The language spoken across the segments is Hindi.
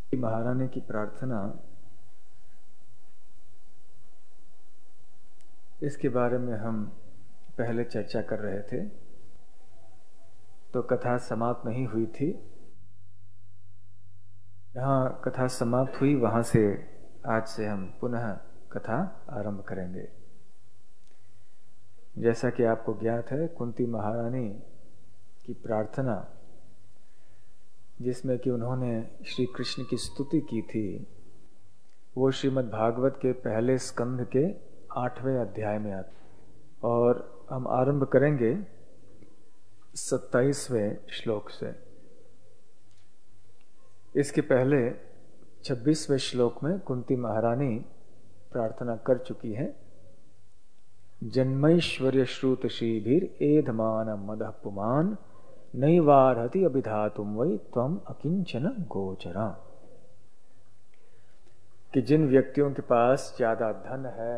महारानी की प्रार्थना, इसके बारे में हम पहले चर्चा कर रहे थे, तो कथा समाप्त नहीं हुई थी। जहाँ कथा समाप्त हुई वहाँ से आज से हम पुनः कथा आरंभ करेंगे। जैसा कि आपको ज्ञात है, कुंती महारानी की प्रार्थना, जिसमें कि उन्होंने श्री कृष्ण की स्तुति की थी, वो श्रीमद् भागवत के पहले स्कंध के 8वें अध्याय में आती। और हम आरंभ करेंगे 27वें श्लोक से। इसके पहले 26वें श्लोक में कुंती महारानी प्रार्थना कर चुकी है। जन्मैश्वर्य श्रुत श्रीभिर एधमान मदः पुमान नैवार्हति अभिधातुम वै त्वम अकिंचन गोचरा। कि जिन व्यक्तियों के पास ज्यादा धन है,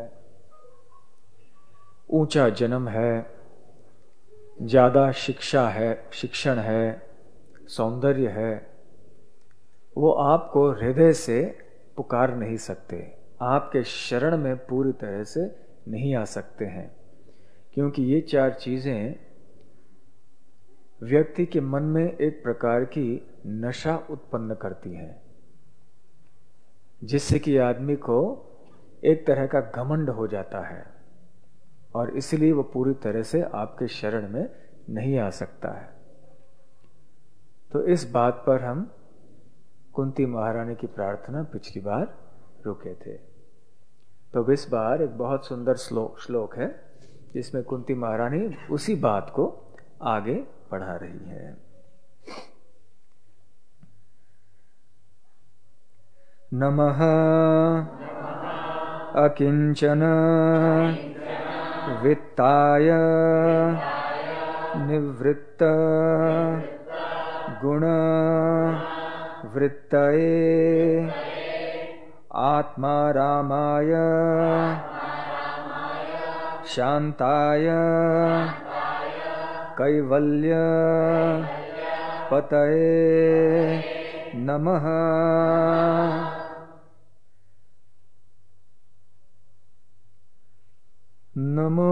ऊंचा जन्म है, ज्यादा शिक्षा है, शिक्षण है, सौंदर्य है, वो आपको हृदय से पुकार नहीं सकते, आपके शरण में पूरी तरह से नहीं आ सकते हैं, क्योंकि ये चार चीजें व्यक्ति के मन में एक प्रकार की नशा उत्पन्न करती हैं, जिससे कि आदमी को एक तरह का घमंड हो जाता है और इसलिए वो पूरी तरह से आपके शरण में नहीं आ सकता है। तो इस बात पर हम कुंती महारानी की प्रार्थना पिछली बार रुके थे। तो इस बार एक बहुत सुंदर श्लोक है, जिसमें कुंती महारानी उसी बात को आगे बढ़ा रही है। नमः अकिंचन वित्ताय निवृत्त गुण वृत्तये आत्मा रामाय शांताय कैवल्य पतये नमः। नमो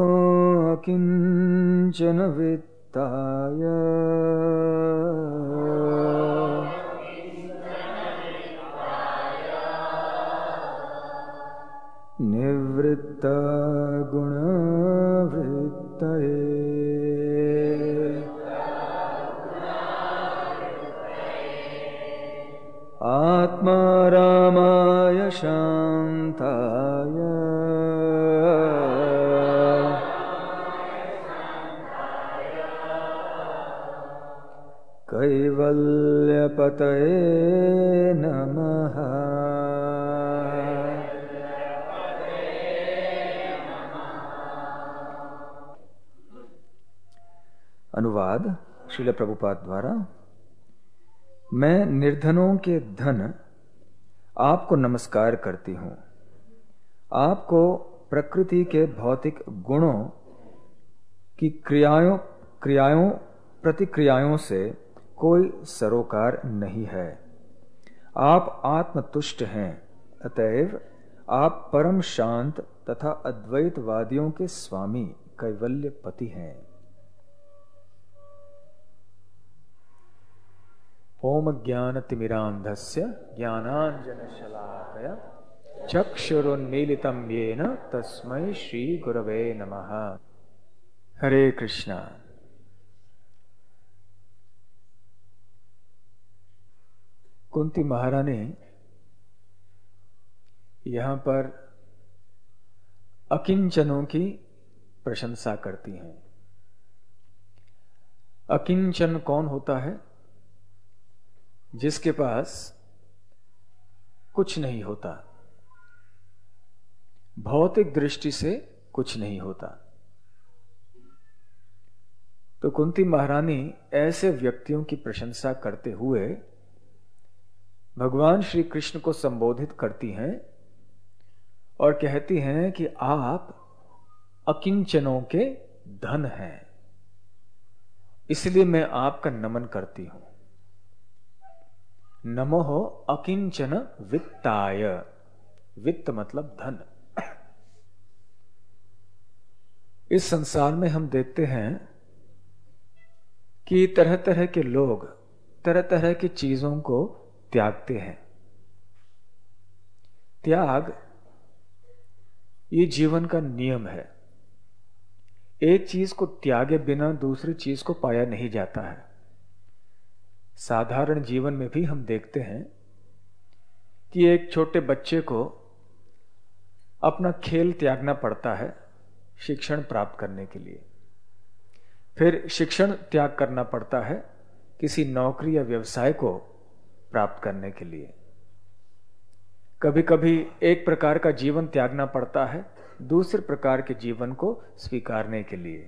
अकिंचन वित्ताय निवृत्त गुण वृत्तये आत्मा रामाय शांताय कैवल्य पतये नमः। अनुवाद श्रील प्रभुपाद द्वारा। मैं निर्धनों के धन आपको नमस्कार करती हूँ। आपको प्रकृति के भौतिक गुणों की क्रियाओं प्रतिक्रियाओं से कोई सरोकार नहीं है। आप आत्मतुष्ट हैं, अतएव आप परम शांत तथा अद्वैतवादियों के स्वामी कैवल्य पति हैं। ओम ज्ञानतिमिरान्धस्य ज्ञानाञ्जनशलाकया चक्षुरुन्मीलितं येन तस्मै श्री गुरवे नमः। हरे कृष्णा। कुंती महारानी यहाँ पर अकिंचनों की प्रशंसा करती हैं। अकिंचन कौन होता है? जिसके पास कुछ नहीं होता, भौतिक दृष्टि से कुछ नहीं होता। तो कुंती महारानी ऐसे व्यक्तियों की प्रशंसा करते हुए भगवान श्री कृष्ण को संबोधित करती हैं और कहती हैं कि आप अकिंचनों के धन हैं, इसलिए मैं आपका नमन करती हूं। नमोः अकिंचन वित्ताय। वित्त मतलब धन। इस संसार में हम देखते हैं कि तरह तरह के लोग तरह तरह की चीजों को त्यागते हैं। त्याग ये जीवन का नियम है। एक चीज को त्यागे बिना दूसरी चीज को पाया नहीं जाता है। साधारण जीवन में भी हम देखते हैं कि एक छोटे बच्चे को अपना खेल त्यागना पड़ता है शिक्षण प्राप्त करने के लिए। फिर शिक्षण त्याग करना पड़ता है किसी नौकरी या व्यवसाय को प्राप्त करने के लिए। कभी कभी एक प्रकार का जीवन त्यागना पड़ता है दूसरे प्रकार के जीवन को स्वीकारने के लिए।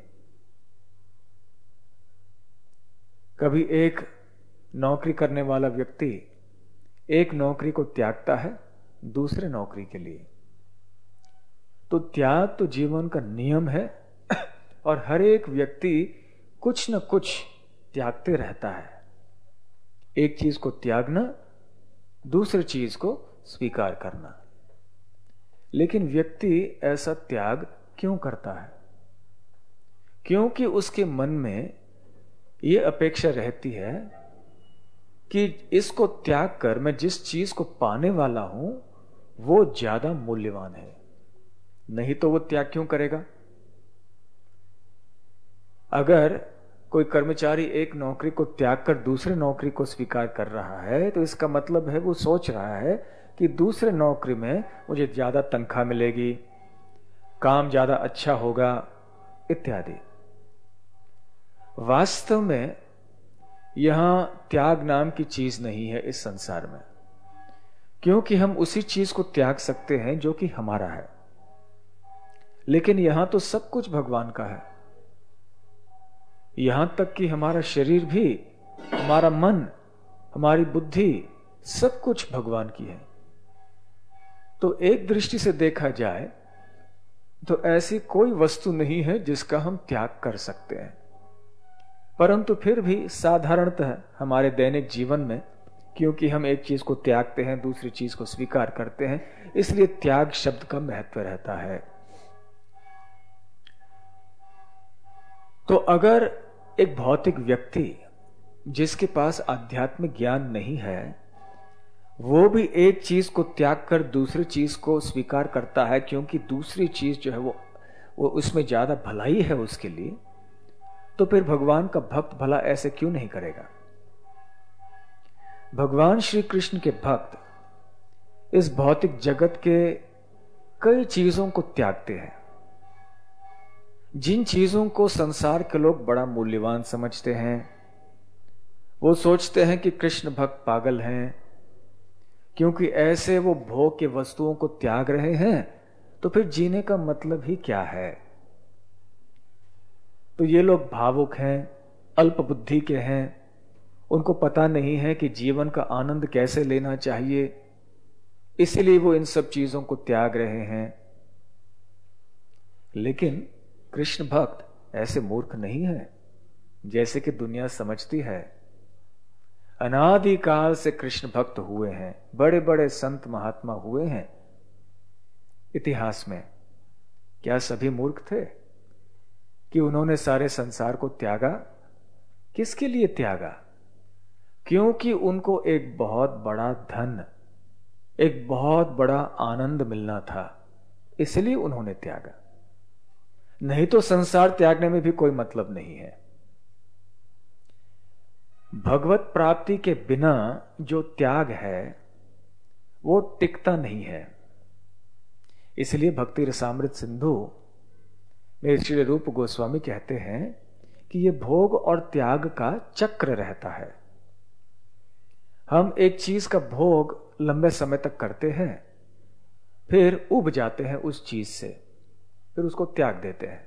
कभी एक नौकरी करने वाला व्यक्ति एक नौकरी को त्यागता है दूसरे नौकरी के लिए। तो त्याग तो जीवन का नियम है और हर एक व्यक्ति कुछ न कुछ त्यागते रहता है। एक चीज को त्यागना, दूसरी चीज को स्वीकार करना। लेकिन व्यक्ति ऐसा त्याग क्यों करता है? क्योंकि उसके मन में यह अपेक्षा रहती है कि इसको त्याग कर मैं जिस चीज को पाने वाला हूं वो ज्यादा मूल्यवान है। नहीं तो वो त्याग क्यों करेगा? अगर कोई कर्मचारी एक नौकरी को त्याग कर दूसरे नौकरी को स्वीकार कर रहा है तो इसका मतलब है वो सोच रहा है कि दूसरे नौकरी में मुझे ज्यादा तनख्वाह मिलेगी, काम ज्यादा अच्छा होगा इत्यादि। वास्तव में यहां त्याग नाम की चीज नहीं है इस संसार में, क्योंकि हम उसी चीज को त्याग सकते हैं जो कि हमारा है। लेकिन यहां तो सब कुछ भगवान का है। यहां तक कि हमारा शरीर भी, हमारा मन, हमारी बुद्धि, सब कुछ भगवान की है। तो एक दृष्टि से देखा जाए तो ऐसी कोई वस्तु नहीं है जिसका हम त्याग कर सकते हैं। परंतु फिर भी साधारणतः हमारे दैनिक जीवन में, क्योंकि हम एक चीज को त्यागते हैं दूसरी चीज को स्वीकार करते हैं, इसलिए त्याग शब्द का महत्व रहता है। तो अगर एक भौतिक व्यक्ति जिसके पास आध्यात्मिक ज्ञान नहीं है वो भी एक चीज को त्याग कर दूसरी चीज को स्वीकार करता है, क्योंकि दूसरी चीज जो है वो उसमें ज्यादा भलाई है उसके लिए, तो फिर भगवान का भक्त भला ऐसे क्यों नहीं करेगा? भगवान श्री कृष्ण के भक्त इस भौतिक जगत के कई चीजों को त्यागते हैं। जिन चीजों को संसार के लोग बड़ा मूल्यवान समझते हैं, वो सोचते हैं कि कृष्ण भक्त पागल हैं, क्योंकि ऐसे वो भोग के वस्तुओं को त्याग रहे हैं, तो फिर जीने का मतलब ही क्या है? तो ये लोग भावुक हैं, अल्प बुद्धि के हैं, उनको पता नहीं है कि जीवन का आनंद कैसे लेना चाहिए, इसलिए वो इन सब चीजों को त्याग रहे हैं। लेकिन कृष्ण भक्त ऐसे मूर्ख नहीं है जैसे कि दुनिया समझती है। अनादिकाल से कृष्ण भक्त हुए हैं, बड़े बड़े संत महात्मा हुए हैं इतिहास में। क्या सभी मूर्ख थे कि उन्होंने सारे संसार को त्यागा? किसके लिए त्यागा? क्योंकि उनको एक बहुत बड़ा धन, एक बहुत बड़ा आनंद मिलना था, इसलिए उन्होंने त्यागा। नहीं तो संसार त्यागने में भी कोई मतलब नहीं है। भगवत प्राप्ति के बिना जो त्याग है वो टिकता नहीं है। इसलिए भक्ति रसामृत सिंधु में श्री रूप गोस्वामी कहते हैं कि ये भोग और त्याग का चक्र रहता है। हम एक चीज का भोग लंबे समय तक करते हैं, फिर उब जाते हैं उस चीज से, फिर उसको त्याग देते हैं,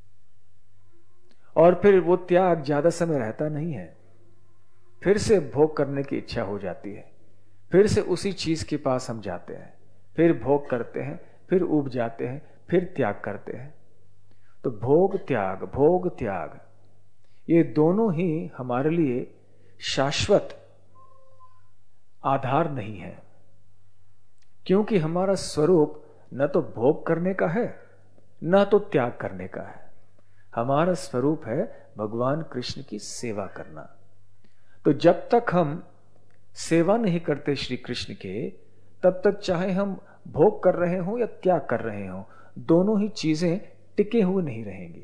और फिर वो त्याग ज्यादा समय रहता नहीं है। फिर से भोग करने की इच्छा हो जाती है, फिर से उसी चीज के पास हम जाते हैं, फिर भोग करते हैं, फिर उब जाते हैं, फिर त्याग करते हैं। तो भोग त्याग ये दोनों ही हमारे लिए शाश्वत आधार नहीं है, क्योंकि हमारा स्वरूप न तो भोग करने का है न तो त्याग करने का है। हमारा स्वरूप है भगवान कृष्ण की सेवा करना। तो जब तक हम सेवा नहीं करते श्री कृष्ण के, तब तक चाहे हम भोग कर रहे हो या त्याग कर रहे हो, दोनों ही चीजें टिके हुए नहीं रहेंगी।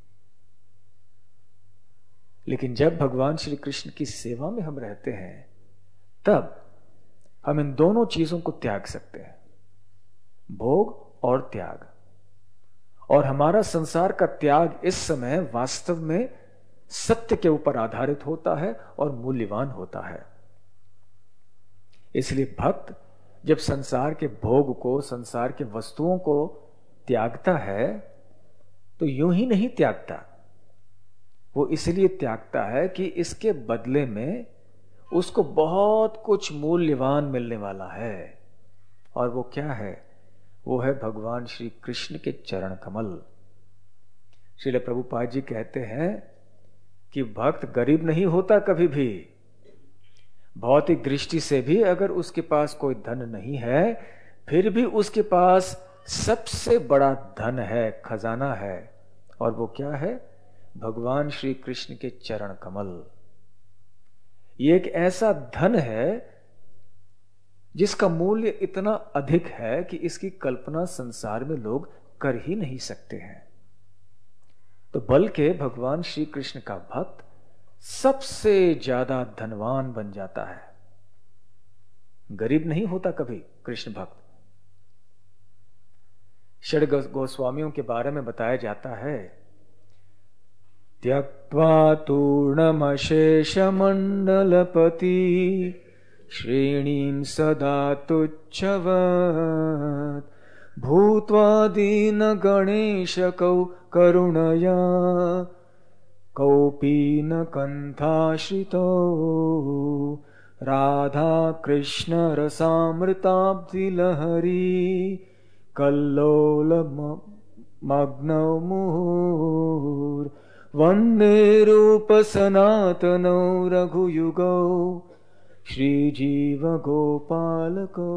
लेकिन जब भगवान श्री कृष्ण की सेवा में हम रहते हैं, तब हम इन दोनों चीजों को त्याग सकते हैं, भोग और त्याग। और हमारा संसार का त्याग इस समय वास्तव में सत्य के ऊपर आधारित होता है और मूल्यवान होता है। इसलिए भक्त जब संसार के भोग को, संसार के वस्तुओं को त्यागता है, तो यूं ही नहीं त्यागता। वो इसलिए त्यागता है कि इसके बदले में उसको बहुत कुछ मूल्यवान मिलने वाला है। और वो क्या है? वो है भगवान श्री कृष्ण के चरण कमल। श्रील प्रभुपाद जी कहते हैं कि भक्त गरीब नहीं होता कभी भी। भौतिक दृष्टि से भी अगर उसके पास कोई धन नहीं है, फिर भी उसके पास सबसे बड़ा धन है, खजाना है। और वो क्या है? भगवान श्री कृष्ण के चरण कमल। ये एक ऐसा धन है जिसका मूल्य इतना अधिक है कि इसकी कल्पना संसार में लोग कर ही नहीं सकते हैं। तो बल्कि भगवान श्री कृष्ण का भक्त सबसे ज्यादा धनवान बन जाता है, गरीब नहीं होता कभी कृष्ण भक्त। षड गोस्वामियों के बारे में बताया जाता है, त्यक्त्वा तूर्णमशेष मंडलपति श्रेणीं सदा तुच्छवत् भूत्वा दीन गणेशकौ करुणया कौपीन कंथाश्रितो राधा कृष्ण रसामृताब्धि लहरी कल्लोल मग्नौ मुहुर् वंदे रूप सनातनौ रघुयुगौ श्रीजीव गोपालको।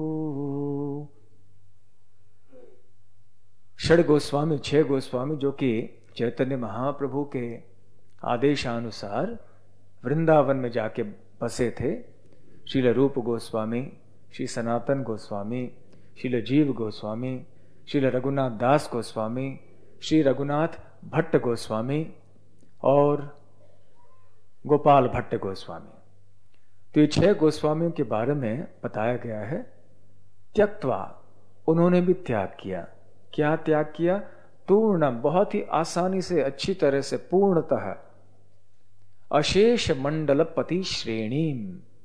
षड गोस्वामी, 6 गोस्वामी जो कि चैतन्य महाप्रभु के आदेशानुसार वृंदावन में जाके बसे थे, श्रील रूप गोस्वामी, श्री सनातन गोस्वामी, श्रील जीव गोस्वामी, श्रील रघुनाथ दास गोस्वामी, श्री रघुनाथ भट्ट गोस्वामी और गोपाल भट्ट गोस्वामी। तो ये 6 गोस्वामियों के बारे में बताया गया है। त्यक्त्वा, उन्होंने भी त्याग किया। क्या त्याग किया? तूर्णम, बहुत ही आसानी से, अच्छी तरह से, पूर्णतः अशेष मंडलपति श्रेणीम।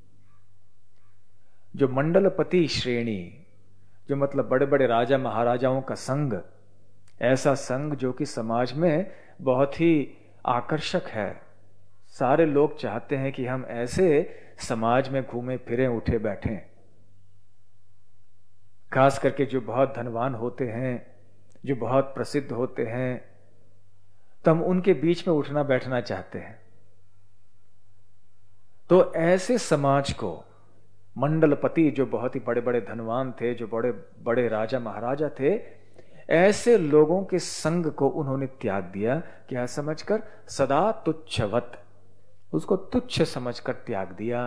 जो मंडलपति श्रेणी, जो मतलब बड़े बड़े राजा महाराजाओं का संग, ऐसा संग जो कि समाज में बहुत ही आकर्षक है। सारे लोग चाहते हैं कि हम ऐसे समाज में घूमे फिरें, उठे बैठें। खास करके जो बहुत धनवान होते हैं, जो बहुत प्रसिद्ध होते हैं, तो हम उनके बीच में उठना बैठना चाहते हैं। तो ऐसे समाज को मंडलपति, जो बहुत ही बड़े बड़े धनवान थे, जो बड़े बड़े राजा महाराजा थे, ऐसे लोगों के संग को उन्होंने त्याग दिया। क्या समझकर? सदा तुच्छवत, उसको तुच्छ समझकर त्याग दिया।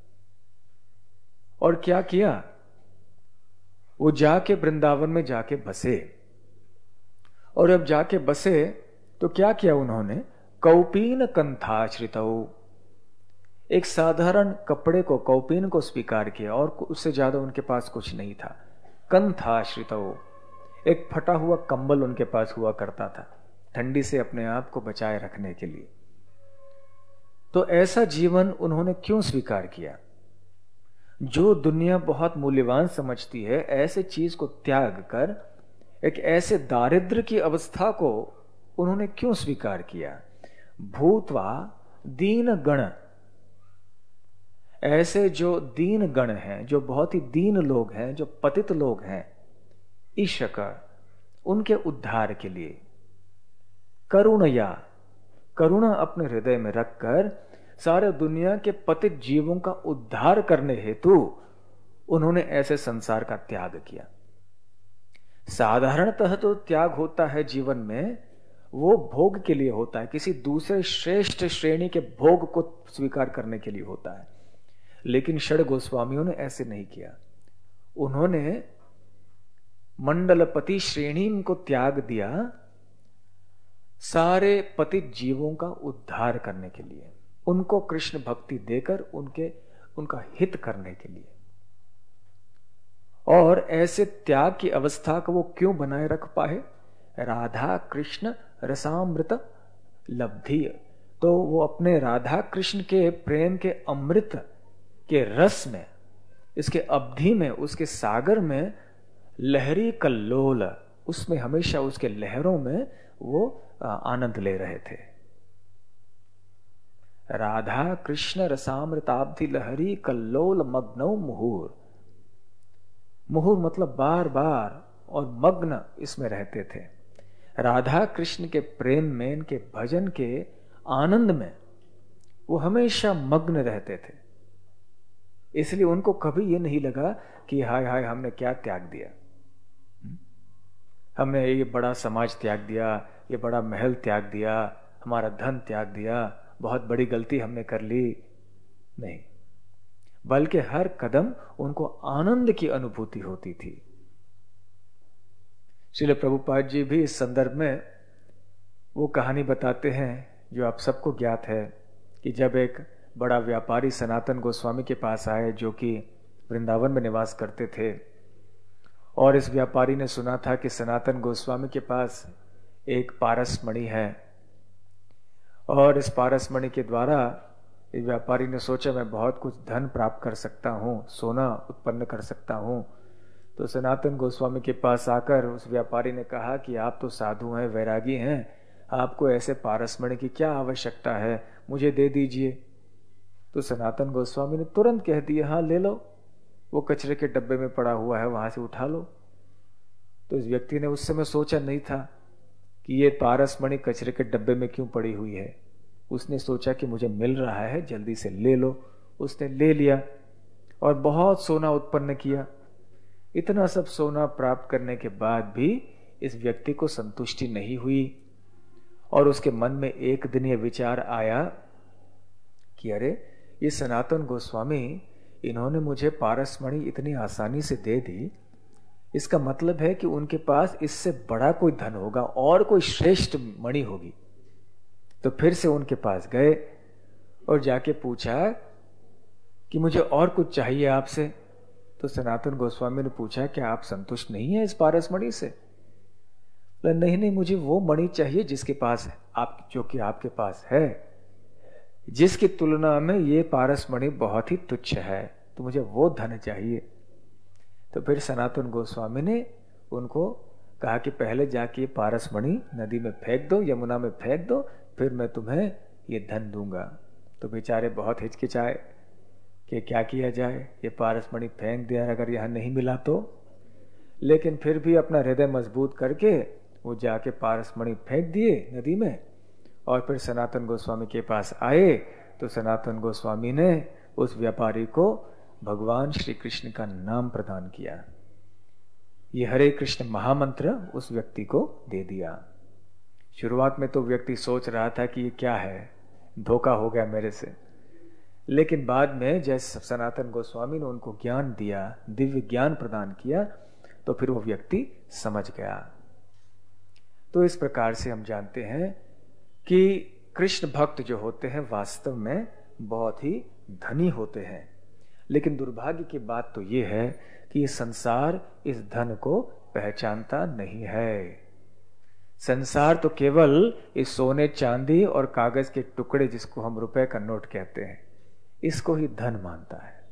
और क्या किया? वो जाके वृंदावन में जाके बसे। और अब जाके बसे तो क्या किया उन्होंने? कौपीन कंथाश्रितौ, एक साधारण कपड़े को, कौपीन को स्वीकार किया, और उससे ज्यादा उनके पास कुछ नहीं था। कंथाश्रितौ, एक फटा हुआ कंबल उनके पास हुआ करता था, ठंडी से अपने आप को बचाए रखने के लिए। तो ऐसा जीवन उन्होंने क्यों स्वीकार किया? जो दुनिया बहुत मूल्यवान समझती है, ऐसे चीज को त्याग कर एक ऐसे दारिद्र्य की अवस्था को उन्होंने क्यों स्वीकार किया? भूत्वा दीन गण, ऐसे जो दीन गण हैं, जो बहुत ही दीन लोग हैं, जो पतित लोग हैं, ईशक, उनके उद्धार के लिए करुणया, करुणा अपने हृदय में रखकर सारे दुनिया के पतित जीवों का उद्धार करने हेतु उन्होंने ऐसे संसार का त्याग किया। साधारणतः तो त्याग होता है जीवन में, वो भोग के लिए होता है, किसी दूसरे श्रेष्ठ श्रेणी के भोग को स्वीकार करने के लिए होता है। लेकिन षड गोस्वामियों ने ऐसे नहीं किया। उन्होंने मंडलपति श्रेणी को त्याग दिया सारे पतित जीवों का उद्धार करने के लिए, उनको कृष्ण भक्ति देकर उनका हित करने के लिए। और ऐसे त्याग की अवस्था को वो क्यों बनाए रख पाए? राधा कृष्ण रसामृत लब्धि। तो वो अपने राधा कृष्ण के प्रेम के अमृत के रस में, इसके अवधि में, उसके सागर में लहरी कल्लोल, उसमें हमेशा उसके लहरों में वो आनंद ले रहे थे। राधा कृष्ण रसामृताब्धि लहरी कल्लोल मग्नौ मुहुर। मुहुर मतलब बार बार, और मग्न इसमें रहते थे। राधा कृष्ण के प्रेम में, इनके भजन के आनंद में वो हमेशा मग्न रहते थे। इसलिए उनको कभी ये नहीं लगा कि हाय हाय हमने क्या त्याग दिया, हमने ये बड़ा समाज त्याग दिया, ये बड़ा महल त्याग दिया, हमारा धन त्याग दिया, बहुत बड़ी गलती हमने कर ली। नहीं, बल्कि हर कदम उनको आनंद की अनुभूति होती थी। श्रील प्रभुपाद जी भी इस संदर्भ में वो कहानी बताते हैं जो आप सबको ज्ञात है, कि जब एक बड़ा व्यापारी सनातन गोस्वामी के पास आए, जो कि वृंदावन में निवास करते थे, और इस व्यापारी ने सुना था कि सनातन गोस्वामी के पास एक पारस मणि है, और इस पारस मणि के द्वारा इस व्यापारी ने सोचा मैं बहुत कुछ धन प्राप्त कर सकता हूँ, सोना उत्पन्न कर सकता हूँ। तो सनातन गोस्वामी के पास आकर उस व्यापारी ने कहा कि आप तो साधु हैं, वैरागी हैं, आपको ऐसे पारस मणि की क्या आवश्यकता है, मुझे दे दीजिए। तो सनातन गोस्वामी ने तुरंत कह दिया, हाँ ले लो, वो कचरे के डब्बे में पड़ा हुआ है, वहां से उठा लो। तो इस व्यक्ति ने उस समय सोचा नहीं था कि ये पारस मणि कचरे के डब्बे में क्यों पड़ी हुई है। उसने सोचा कि मुझे मिल रहा है, जल्दी से ले लो। उसने ले लिया और बहुत सोना उत्पन्न किया। इतना सब सोना प्राप्त करने के बाद भी इस व्यक्ति को संतुष्टि नहीं हुई, और उसके मन में एक दिन ये विचार आया कि अरे ये सनातन गोस्वामी, इन्होंने मुझे पारस मणि इतनी आसानी से दे दी, इसका मतलब है कि उनके पास इससे बड़ा कोई धन होगा और कोई श्रेष्ठ मणि होगी। तो फिर से उनके पास गए और जाके पूछा कि मुझे और कुछ चाहिए आपसे। तो सनातन गोस्वामी ने पूछा कि आप संतुष्ट नहीं है इस पारस मणि से? नहीं नहीं, मुझे वो मणि चाहिए जिसके पास है आप, जो कि आपके पास है, जिसकी तुलना में ये पारस मणि बहुत ही तुच्छ है, तो मुझे वो धन चाहिए। तो फिर सनातन गोस्वामी ने उनको कहा कि पहले जाके पारस मणि नदी में फेंक दो, यमुना में फेंक दो, फिर मैं तुम्हें ये धन दूंगा। तो बेचारे बहुत हिचकिचाए कि क्या किया जाए, ये पारस मणि फेंक दिया, अगर यहां नहीं मिला तो। लेकिन फिर भी अपना हृदय मजबूत करके वो जाके पारस मणि फेंक दिए नदी में, और फिर सनातन गोस्वामी के पास आए। तो सनातन गोस्वामी ने उस व्यापारी को भगवान श्री कृष्ण का नाम प्रदान किया। ये हरे कृष्ण महामंत्र उस व्यक्ति को दे दिया। शुरुआत में तो व्यक्ति सोच रहा था कि ये क्या है, धोखा हो गया मेरे से। लेकिन बाद में जैसे सनातन गोस्वामी ने उनको ज्ञान दिया, दिव्य ज्ञान प्रदान किया, तो फिर वो व्यक्ति समझ गया। तो इस प्रकार से हम जानते हैं कि कृष्ण भक्त जो होते हैं वास्तव में बहुत ही धनी होते हैं। लेकिन दुर्भाग्य की बात तो ये है कि ये संसार इस धन को पहचानता नहीं है। संसार तो केवल इस सोने चांदी और कागज के टुकड़े, जिसको हम रुपए का नोट कहते हैं, इसको ही धन मानता है,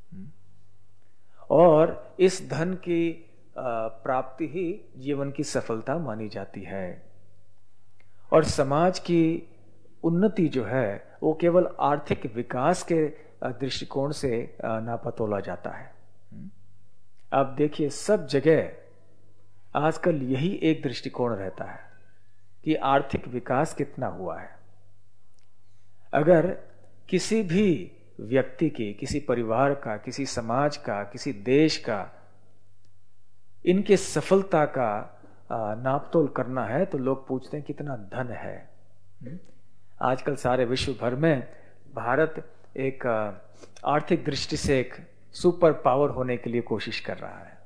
और इस धन की प्राप्ति ही जीवन की सफलता मानी जाती है। और समाज की उन्नति जो है वो केवल आर्थिक विकास के दृष्टिकोण से नापा तोला जाता है। अब देखिए, सब जगह आजकल यही एक दृष्टिकोण रहता है कि आर्थिक विकास कितना हुआ है। अगर किसी भी व्यक्ति की, किसी परिवार का, किसी समाज का, किसी देश का, इनके सफलता का नापतोल करना है तो लोग पूछते हैं कितना धन है। आजकल सारे विश्व भर में भारत एक आर्थिक दृष्टि से एक सुपर पावर होने के लिए कोशिश कर रहा है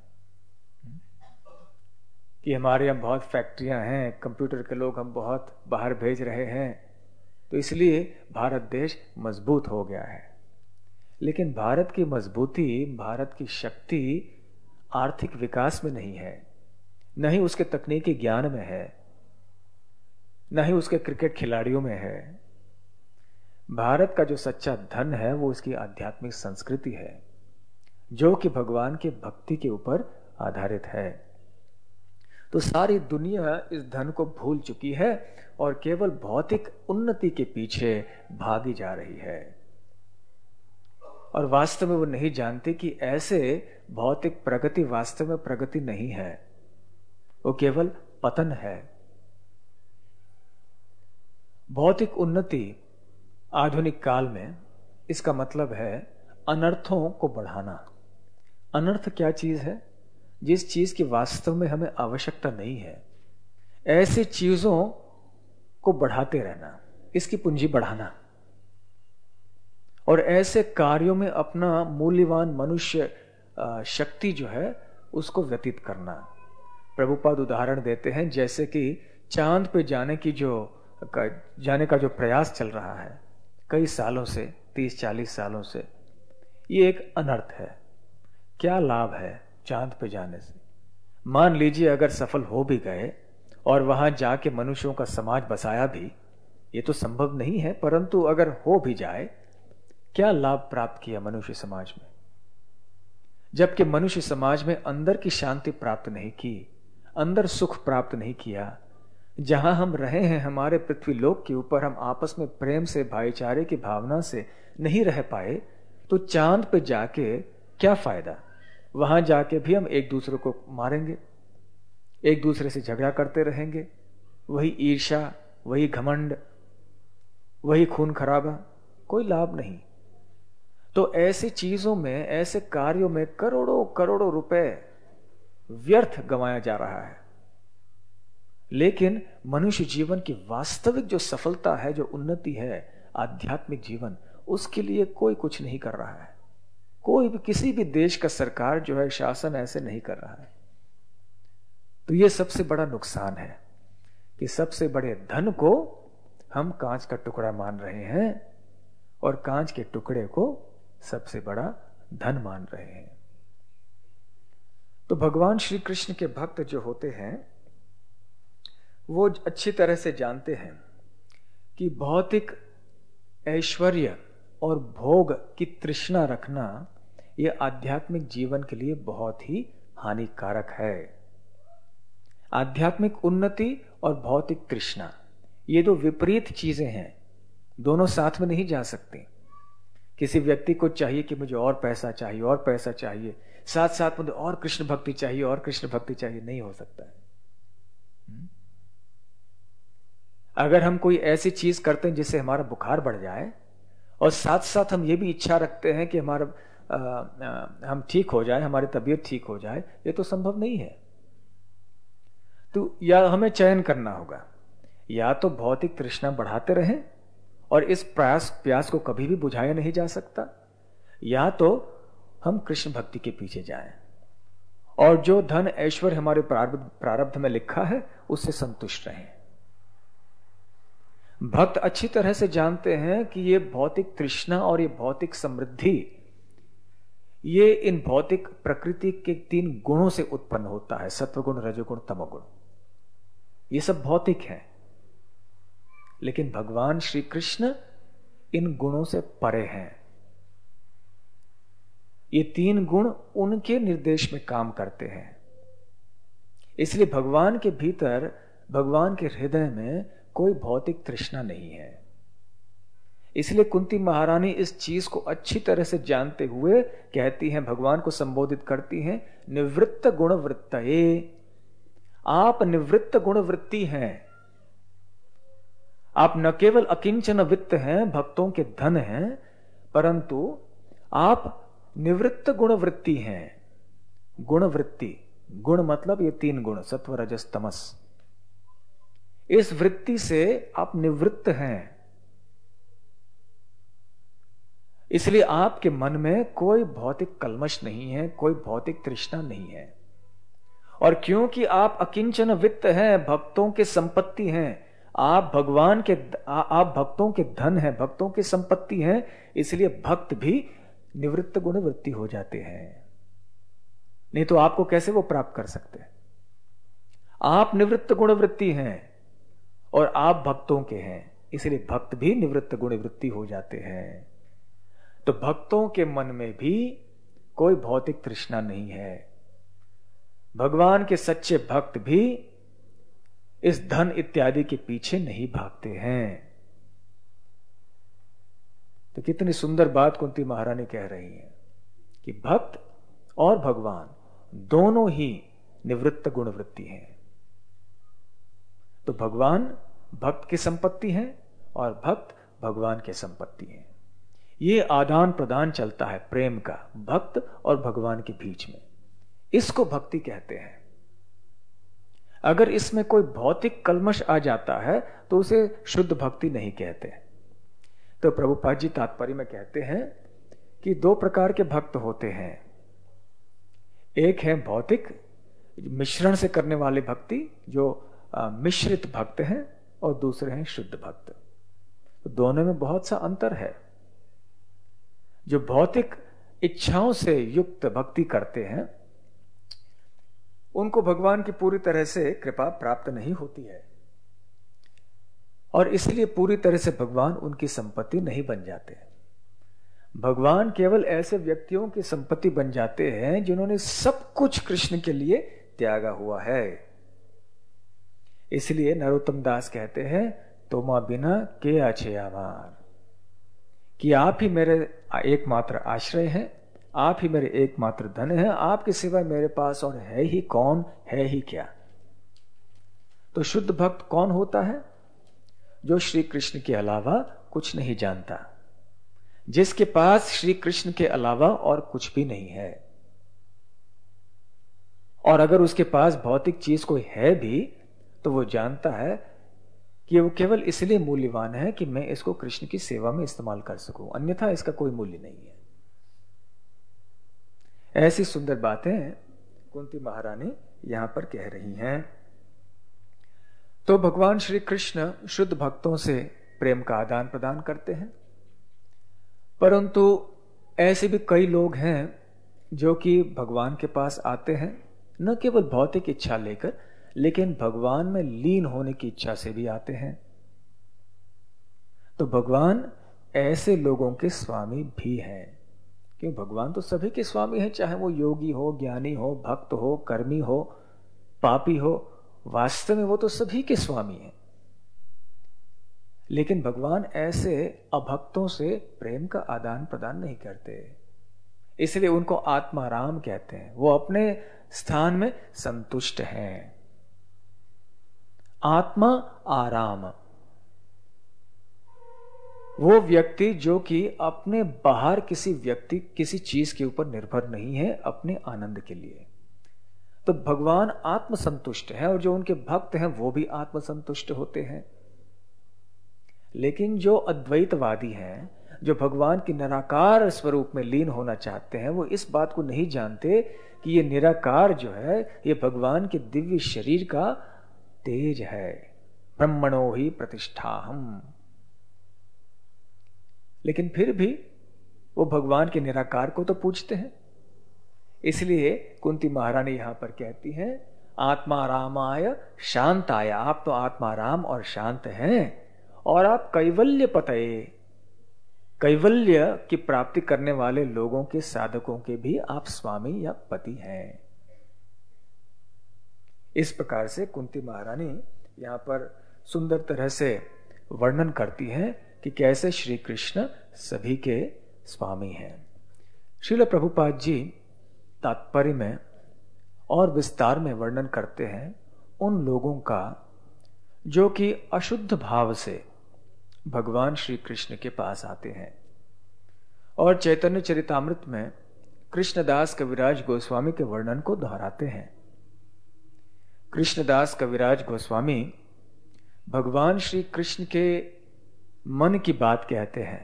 कि हमारे यहाँ बहुत फैक्ट्रियां हैं, कंप्यूटर के लोग हम बहुत बाहर भेज रहे हैं, तो इसलिए भारत देश मजबूत हो गया है। लेकिन भारत की मजबूती, भारत की शक्ति आर्थिक विकास में नहीं है, न ही उसके तकनीकी ज्ञान में है, न ही उसके क्रिकेट खिलाड़ियों में है। भारत का जो सच्चा धन है वो उसकी आध्यात्मिक संस्कृति है, जो कि भगवान के भक्ति के ऊपर आधारित है। तो सारी दुनिया इस धन को भूल चुकी है और केवल भौतिक उन्नति के पीछे भागी जा रही है, और वास्तव में वो नहीं जानते कि ऐसे भौतिक प्रगति वास्तव में प्रगति नहीं है, वो केवल पतन है। भौतिक उन्नति आधुनिक काल में इसका मतलब है अनर्थों को बढ़ाना। अनर्थ क्या चीज है? जिस चीज की वास्तव में हमें आवश्यकता नहीं है, ऐसी चीजों को बढ़ाते रहना, इसकी पूंजी बढ़ाना, और ऐसे कार्यों में अपना मूल्यवान मनुष्य शक्ति जो है उसको व्यतीत करना। प्रभुपाद उदाहरण देते हैं, जैसे कि चांद पे जाने का जो प्रयास चल रहा है कई सालों से, 30-40 सालों से, ये एक अनर्थ है। क्या लाभ है चांद पे जाने से? मान लीजिए अगर सफल हो भी गए और वहां जाके मनुष्यों का समाज बसाया भी, ये तो संभव नहीं है, परंतु अगर हो भी जाए, क्या लाभ प्राप्त किया मनुष्य समाज में? जबकि मनुष्य समाज में अंदर की शांति प्राप्त नहीं की, अंदर सुख प्राप्त नहीं किया। जहां हम रहे हैं, हमारे पृथ्वी लोक के ऊपर, हम आपस में प्रेम से, भाईचारे की भावना से नहीं रह पाए, तो चांद पे जाके क्या फायदा? वहां जाके भी हम एक दूसरे को मारेंगे, एक दूसरे से झगड़ा करते रहेंगे, वही ईर्ष्या, वही घमंड, वही खून खराबा, कोई लाभ नहीं। तो ऐसी चीजों में, ऐसे कार्यों में करोड़ों करोड़ों रुपए व्यर्थ गंवाया जा रहा है। लेकिन मनुष्य जीवन की वास्तविक जो सफलता है, जो उन्नति है, आध्यात्मिक जीवन, उसके लिए कोई कुछ नहीं कर रहा है। कोई भी, किसी भी देश का सरकार जो है, शासन ऐसे नहीं कर रहा है। तो ये सबसे बड़ा नुकसान है कि सबसे बड़े धन को हम कांच का टुकड़ा मान रहे हैं और कांच के टुकड़े को सबसे बड़ा धन मान रहे हैं। तो भगवान श्री कृष्ण के भक्त जो होते हैं वो अच्छी तरह से जानते हैं कि भौतिक ऐश्वर्य और भोग की तृष्णा रखना यह आध्यात्मिक जीवन के लिए बहुत ही हानिकारक है। आध्यात्मिक उन्नति और भौतिक तृष्णा, ये दो विपरीत चीजें हैं, दोनों साथ में नहीं जा सकती। किसी व्यक्ति को चाहिए कि मुझे और पैसा चाहिए, और पैसा चाहिए, साथ साथ मुझे और कृष्ण भक्ति चाहिए, और कृष्ण भक्ति चाहिए, नहीं हो सकता है। अगर हम कोई ऐसी चीज करते हैं जिससे हमारा बुखार बढ़ जाए, और साथ साथ हम ये भी इच्छा रखते हैं कि हम ठीक हो जाए, हमारी तबीयत ठीक हो जाए, ये तो संभव नहीं है। तो या हमें चयन करना होगा, या तो भौतिक तृष्णा बढ़ाते रहें और इस प्यास को कभी भी बुझाया नहीं जा सकता, या तो हम कृष्ण भक्ति के पीछे जाएं और जो धन ऐश्वर्य हमारे प्रारब्ध में लिखा है उससे संतुष्ट रहें। भक्त अच्छी तरह से जानते हैं कि ये भौतिक तृष्णा और ये भौतिक समृद्धि, ये इन भौतिक प्रकृति के 3 गुणों से उत्पन्न होता है, सत्वगुण, रजोगुण, तमोगुण। ये सब भौतिक है, लेकिन भगवान श्री कृष्ण इन गुणों से परे हैं। ये 3 गुण उनके निर्देश में काम करते हैं। इसलिए भगवान के भीतर, भगवान के हृदय में कोई भौतिक तृष्णा नहीं है। इसलिए कुंती महारानी इस चीज को अच्छी तरह से जानते हुए कहती हैं, भगवान को संबोधित करती हैं, निवृत्त गुण वृत्तये। आप निवृत्त गुण वृत्ति हैं, आप न केवल अकिंचन वित्त हैं, भक्तों के धन हैं, परंतु आप निवृत्त गुणवृत्ति हैं। गुणवृत्ति, गुण मतलब ये 3 गुण, सत्व रजस तमस, इस वृत्ति से आप निवृत्त हैं। इसलिए आपके मन में कोई भौतिक कल्मश नहीं है, कोई भौतिक तृष्णा नहीं है। और क्योंकि आप अकिंचन वित्त हैं, भक्तों के संपत्ति हैं, आप भक्तों के धन हैं, भक्तों की संपत्ति हैं, इसलिए भक्त भी निवृत्त गुणवृत्ति हो जाते हैं। नहीं तो आपको कैसे वो प्राप्त कर सकते हैं? आप निवृत्त गुणवृत्ति हैं और आप भक्तों के हैं, इसलिए भक्त भी निवृत्त गुणवृत्ति हो जाते हैं। तो भक्तों के मन में भी कोई भौतिक तृष्णा नहीं है। भगवान के सच्चे भक्त भी इस धन इत्यादि के पीछे नहीं भागते हैं। तो कितनी सुंदर बात कुंती महारानी कह रही हैं कि भक्त और भगवान दोनों ही निवृत्त गुणवृत्ति हैं। तो भगवान भक्त की संपत्ति है और भक्त भगवान की संपत्ति है। ये आदान प्रदान चलता है प्रेम का, भक्त और भगवान के बीच में, इसको भक्ति कहते हैं। अगर इसमें कोई भौतिक कल्मश आ जाता है तो उसे शुद्ध भक्ति नहीं कहते। तो प्रभुपाद जी तात्पर्य में कहते हैं कि 2 प्रकार के भक्त होते हैं। एक है भौतिक मिश्रण से करने वाले भक्ति, जो मिश्रित भक्त हैं, और दूसरे हैं शुद्ध भक्त। तो दोनों में बहुत सा अंतर है। जो भौतिक इच्छाओं से युक्त भक्ति करते हैं उनको भगवान की पूरी तरह से कृपा प्राप्त नहीं होती है, और इसलिए पूरी तरह से भगवान उनकी संपत्ति नहीं बन जाते। भगवान केवल ऐसे व्यक्तियों की संपत्ति बन जाते हैं जिन्होंने सब कुछ कृष्ण के लिए त्यागा हुआ है। इसलिए नरोत्तम दास कहते हैं, तोमा बिना के आछे आमार, कि आप ही मेरे एकमात्र आश्रय हैं, आप ही मेरे एकमात्र धन हैं, आपके सिवा मेरे पास और है ही कौन, है ही क्या। तो शुद्ध भक्त कौन होता है? जो श्री कृष्ण के अलावा कुछ नहीं जानता, जिसके पास श्री कृष्ण के अलावा और कुछ भी नहीं है। और अगर उसके पास भौतिक चीज कोई है भी तो वो जानता है कि वो केवल इसलिए मूल्यवान है कि मैं इसको कृष्ण की सेवा में इस्तेमाल कर सकूं, अन्यथा इसका कोई मूल्य नहीं है। ऐसी सुंदर बातें कुंती महारानी यहां पर कह रही हैं। तो भगवान श्री कृष्ण शुद्ध भक्तों से प्रेम का आदान प्रदान करते हैं, परंतु ऐसे भी कई लोग हैं जो कि भगवान के पास आते हैं न केवल भौतिक इच्छा लेकर, लेकिन भगवान में लीन होने की इच्छा से भी आते हैं। तो भगवान ऐसे लोगों के स्वामी भी हैं, क्यों? भगवान तो सभी के स्वामी हैं, चाहे वो योगी हो, ज्ञानी हो, भक्त हो, कर्मी हो, पापी हो, वास्तव में वो तो सभी के स्वामी हैं। लेकिन भगवान ऐसे अभक्तों से प्रेम का आदान प्रदान नहीं करते, इसलिए उनको आत्माराम कहते हैं। वो अपने स्थान में संतुष्ट हैं। आत्मा आराम, वो व्यक्ति जो कि अपने बाहर किसी चीज के ऊपर निर्भर नहीं है अपने आनंद के लिए। तो भगवान आत्मसंतुष्ट है, और जो उनके भक्त हैं वो भी आत्मसंतुष्ट होते हैं। लेकिन जो अद्वैतवादी हैं, जो भगवान की निराकार स्वरूप में लीन होना चाहते हैं, वो इस बात को नहीं जानते कि ये निराकार जो है ये भगवान के दिव्य शरीर का तेज है। ब्रह्मणो ही प्रतिष्ठाहम। लेकिन फिर भी वो भगवान के निराकार को तो पूछते हैं। इसलिए कुंती महारानी यहां पर कहती हैं, आत्मारामाय शांताय, आप तो आत्माराम और शांत हैं, और आप कैवल्य पतये, कैवल्य की प्राप्ति करने वाले लोगों के, साधकों के भी आप स्वामी या पति हैं। इस प्रकार से कुंती महारानी यहां पर सुंदर तरह से वर्णन करती हैं कि कैसे श्री कृष्ण सभी के स्वामी हैं। श्रील प्रभुपाद जी तात्पर्य में और विस्तार में वर्णन करते हैं उन लोगों का जो कि अशुद्ध भाव से भगवान श्री कृष्ण के पास आते हैं और चैतन्य चरितामृत में कृष्णदास कविराज गोस्वामी के वर्णन को दोहराते हैं। कृष्णदास कविराज गोस्वामी भगवान श्री कृष्ण के मन की बात कहते हैं।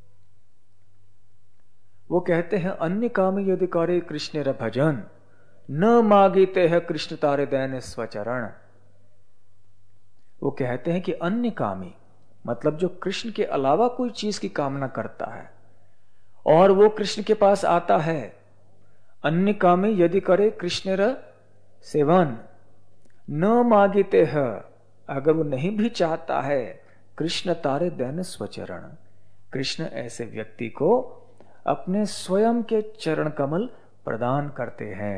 वो कहते हैं, अन्य काम यदि करे कृष्ण र भजन, न मांगते है कृष्ण तारे दैन स्वचरण। वो कहते हैं कि अन्य कामी मतलब जो कृष्ण के अलावा कोई चीज की कामना करता है और वो कृष्ण के पास आता है, अन्य कामी यदि करे कृष्ण र सेवन, न मांगते है, अगर वो नहीं भी चाहता है, कृष्ण तारे दैन स्वचरण, कृष्ण ऐसे व्यक्ति को अपने स्वयं के चरण कमल प्रदान करते हैं।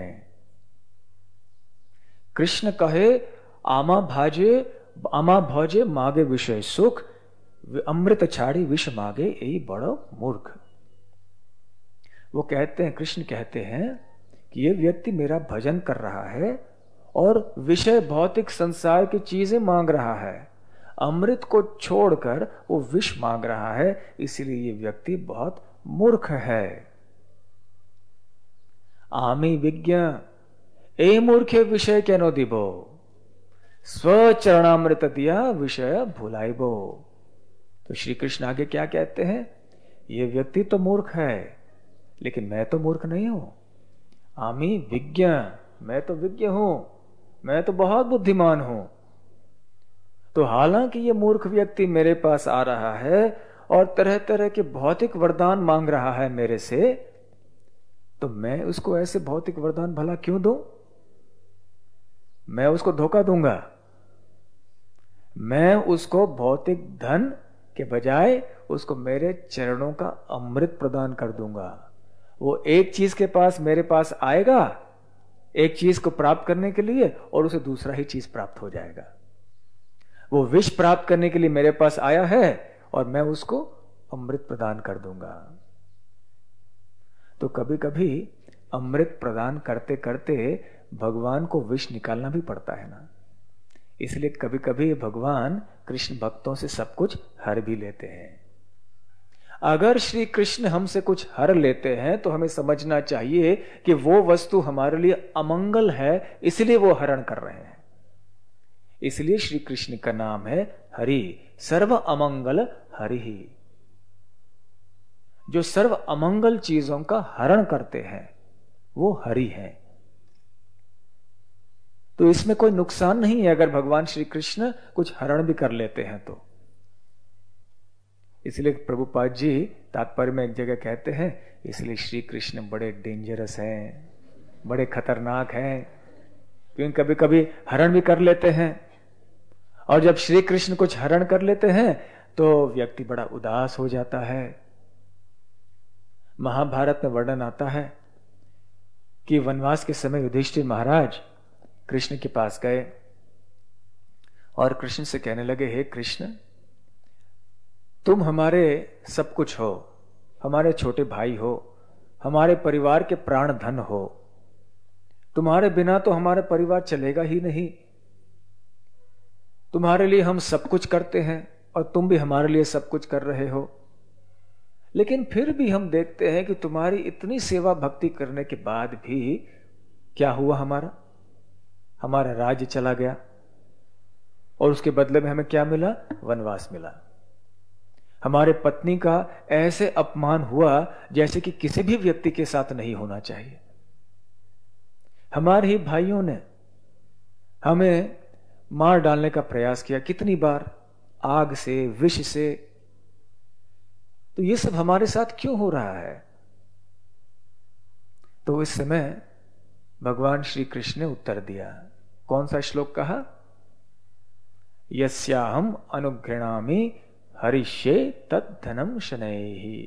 कृष्ण कहे आमा भोजे मागे विषय सुख, अमृत छाड़ी विष मागे यही बड़ो मूर्ख। वो कहते हैं, कृष्ण कहते हैं कि ये व्यक्ति मेरा भजन कर रहा है और विषय भौतिक संसार की चीजें मांग रहा है, अमृत को छोड़कर वो विष मांग रहा है, इसलिए ये व्यक्ति बहुत मूर्ख है। आमी विज्ञ ए मूर्खे विषय केनो दिबो, स्वचरणामृत दिया विषय भुलाइबो। तो श्री कृष्ण आगे क्या कहते हैं, ये व्यक्ति तो मूर्ख है, लेकिन मैं तो मूर्ख नहीं हूं। आमी विज्ञ, मैं तो विज्ञ हूं, मैं तो बहुत बुद्धिमान हूं। तो हालांकि ये मूर्ख व्यक्ति मेरे पास आ रहा है और तरह तरह के भौतिक वरदान मांग रहा है मेरे से, तो मैं उसको ऐसे भौतिक वरदान भला क्यों दूं? मैं उसको धोखा दूंगा? मैं उसको भौतिक धन के बजाय उसको मेरे चरणों का अमृत प्रदान कर दूंगा। वो एक चीज के पास मेरे पास आएगा, एक चीज को प्राप्त करने के लिए, और उसे दूसरा ही चीज प्राप्त हो जाएगा। वो विष प्राप्त करने के लिए मेरे पास आया है और मैं उसको अमृत प्रदान कर दूंगा। तो कभी कभी अमृत प्रदान करते करते भगवान को विष निकालना भी पड़ता है ना, इसलिए कभी कभी भगवान कृष्ण भक्तों से सब कुछ हर भी लेते हैं। अगर श्री कृष्ण हमसे कुछ हर लेते हैं तो हमें समझना चाहिए कि वो वस्तु हमारे लिए अमंगल है, इसलिए वो हरण कर रहे हैं। इसलिए श्री कृष्ण का नाम है हरि, सर्व अमंगल हरि ही। जो सर्व अमंगल चीजों का हरण करते हैं वो हरि हैं। तो इसमें कोई नुकसान नहीं है अगर भगवान श्री कृष्ण कुछ हरण भी कर लेते हैं तो। इसलिए प्रभुपाद जी तात्पर्य में एक जगह कहते हैं, इसलिए श्री कृष्ण बड़े डेंजरस हैं, बड़े खतरनाक हैं, क्योंकि कभी कभी हरण भी कर लेते हैं। और जब श्री कृष्ण कुछ हरण कर लेते हैं तो व्यक्ति बड़ा उदास हो जाता है। महाभारत में वर्णन आता है कि वनवास के समय युधिष्ठिर महाराज कृष्ण के पास गए और कृष्ण से कहने लगे, हे कृष्ण, तुम हमारे सब कुछ हो, हमारे छोटे भाई हो, हमारे परिवार के प्राण धन हो, तुम्हारे बिना तो हमारा परिवार चलेगा ही नहीं। तुम्हारे लिए हम सब कुछ करते हैं और तुम भी हमारे लिए सब कुछ कर रहे हो, लेकिन फिर भी हम देखते हैं कि तुम्हारी इतनी सेवा भक्ति करने के बाद भी क्या हुआ, हमारा राज्य चला गया और उसके बदले में हमें क्या मिला? वनवास मिला। हमारे पत्नी का ऐसे अपमान हुआ जैसे कि किसी भी व्यक्ति के साथ नहीं होना चाहिए। हमारे ही भाइयों ने हमें मार डालने का प्रयास किया, कितनी बार, आग से, विष से। तो ये सब हमारे साथ क्यों हो रहा है? तो इस समय भगवान श्री कृष्ण ने उत्तर दिया। कौन सा श्लोक कहा? यस्याहम अनुगृणामि हरिष्ये तद्धनम शनैहि,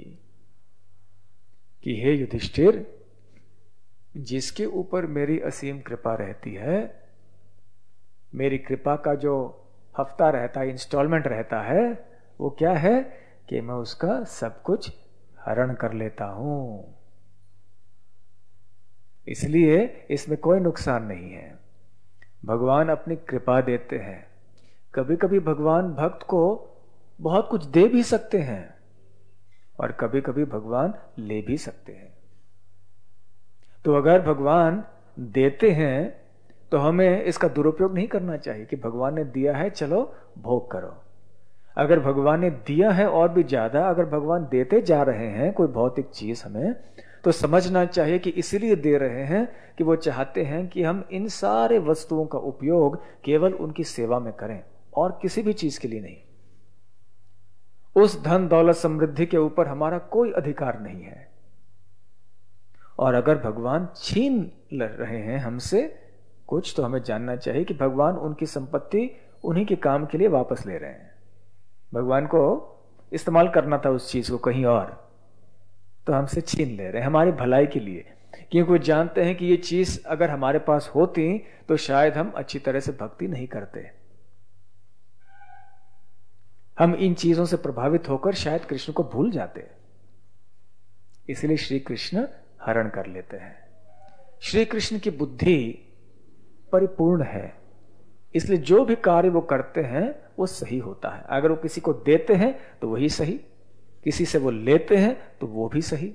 कि हे युधिष्ठिर, जिसके ऊपर मेरी असीम कृपा रहती है, मेरी कृपा का जो हफ्ता रहता है, इंस्टॉलमेंट रहता है, वो क्या है कि मैं उसका सब कुछ हरण कर लेता हूं। इसलिए इसमें कोई नुकसान नहीं है। भगवान अपनी कृपा देते हैं। कभी कभी भगवान भक्त को बहुत कुछ दे भी सकते हैं और कभी कभी भगवान ले भी सकते हैं। तो अगर भगवान देते हैं तो हमें इसका दुरुपयोग नहीं करना चाहिए कि भगवान ने दिया है चलो भोग करो। अगर भगवान ने दिया है और भी ज्यादा, अगर भगवान देते जा रहे हैं कोई भौतिक चीज हमें, तो समझना चाहिए कि इसलिए दे रहे हैं कि वो चाहते हैं कि हम इन सारे वस्तुओं का उपयोग केवल उनकी सेवा में करें और किसी भी चीज के लिए नहीं। उस धन दौलत समृद्धि के ऊपर हमारा कोई अधिकार नहीं है। और अगर भगवान छीन रहे हैं हमसे कुछ, तो हमें जानना चाहिए कि भगवान उनकी संपत्ति उन्हीं के काम के लिए वापस ले रहे हैं। भगवान को इस्तेमाल करना था उस चीज को कहीं और, तो हमसे छीन ले रहे हैं हमारी भलाई के लिए, क्योंकि वो जानते हैं कि ये चीज अगर हमारे पास होती तो शायद हम अच्छी तरह से भक्ति नहीं करते। हम इन चीजों से प्रभावित होकर शायद कृष्ण को भूल जाते, इसलिए श्री कृष्ण हरण कर लेते हैं। श्री कृष्ण की बुद्धि परिपूर्ण है, इसलिए जो भी कार्य वो करते हैं वो सही होता है। अगर वो किसी को देते हैं तो वही सही, किसी से वो लेते हैं तो वो भी सही।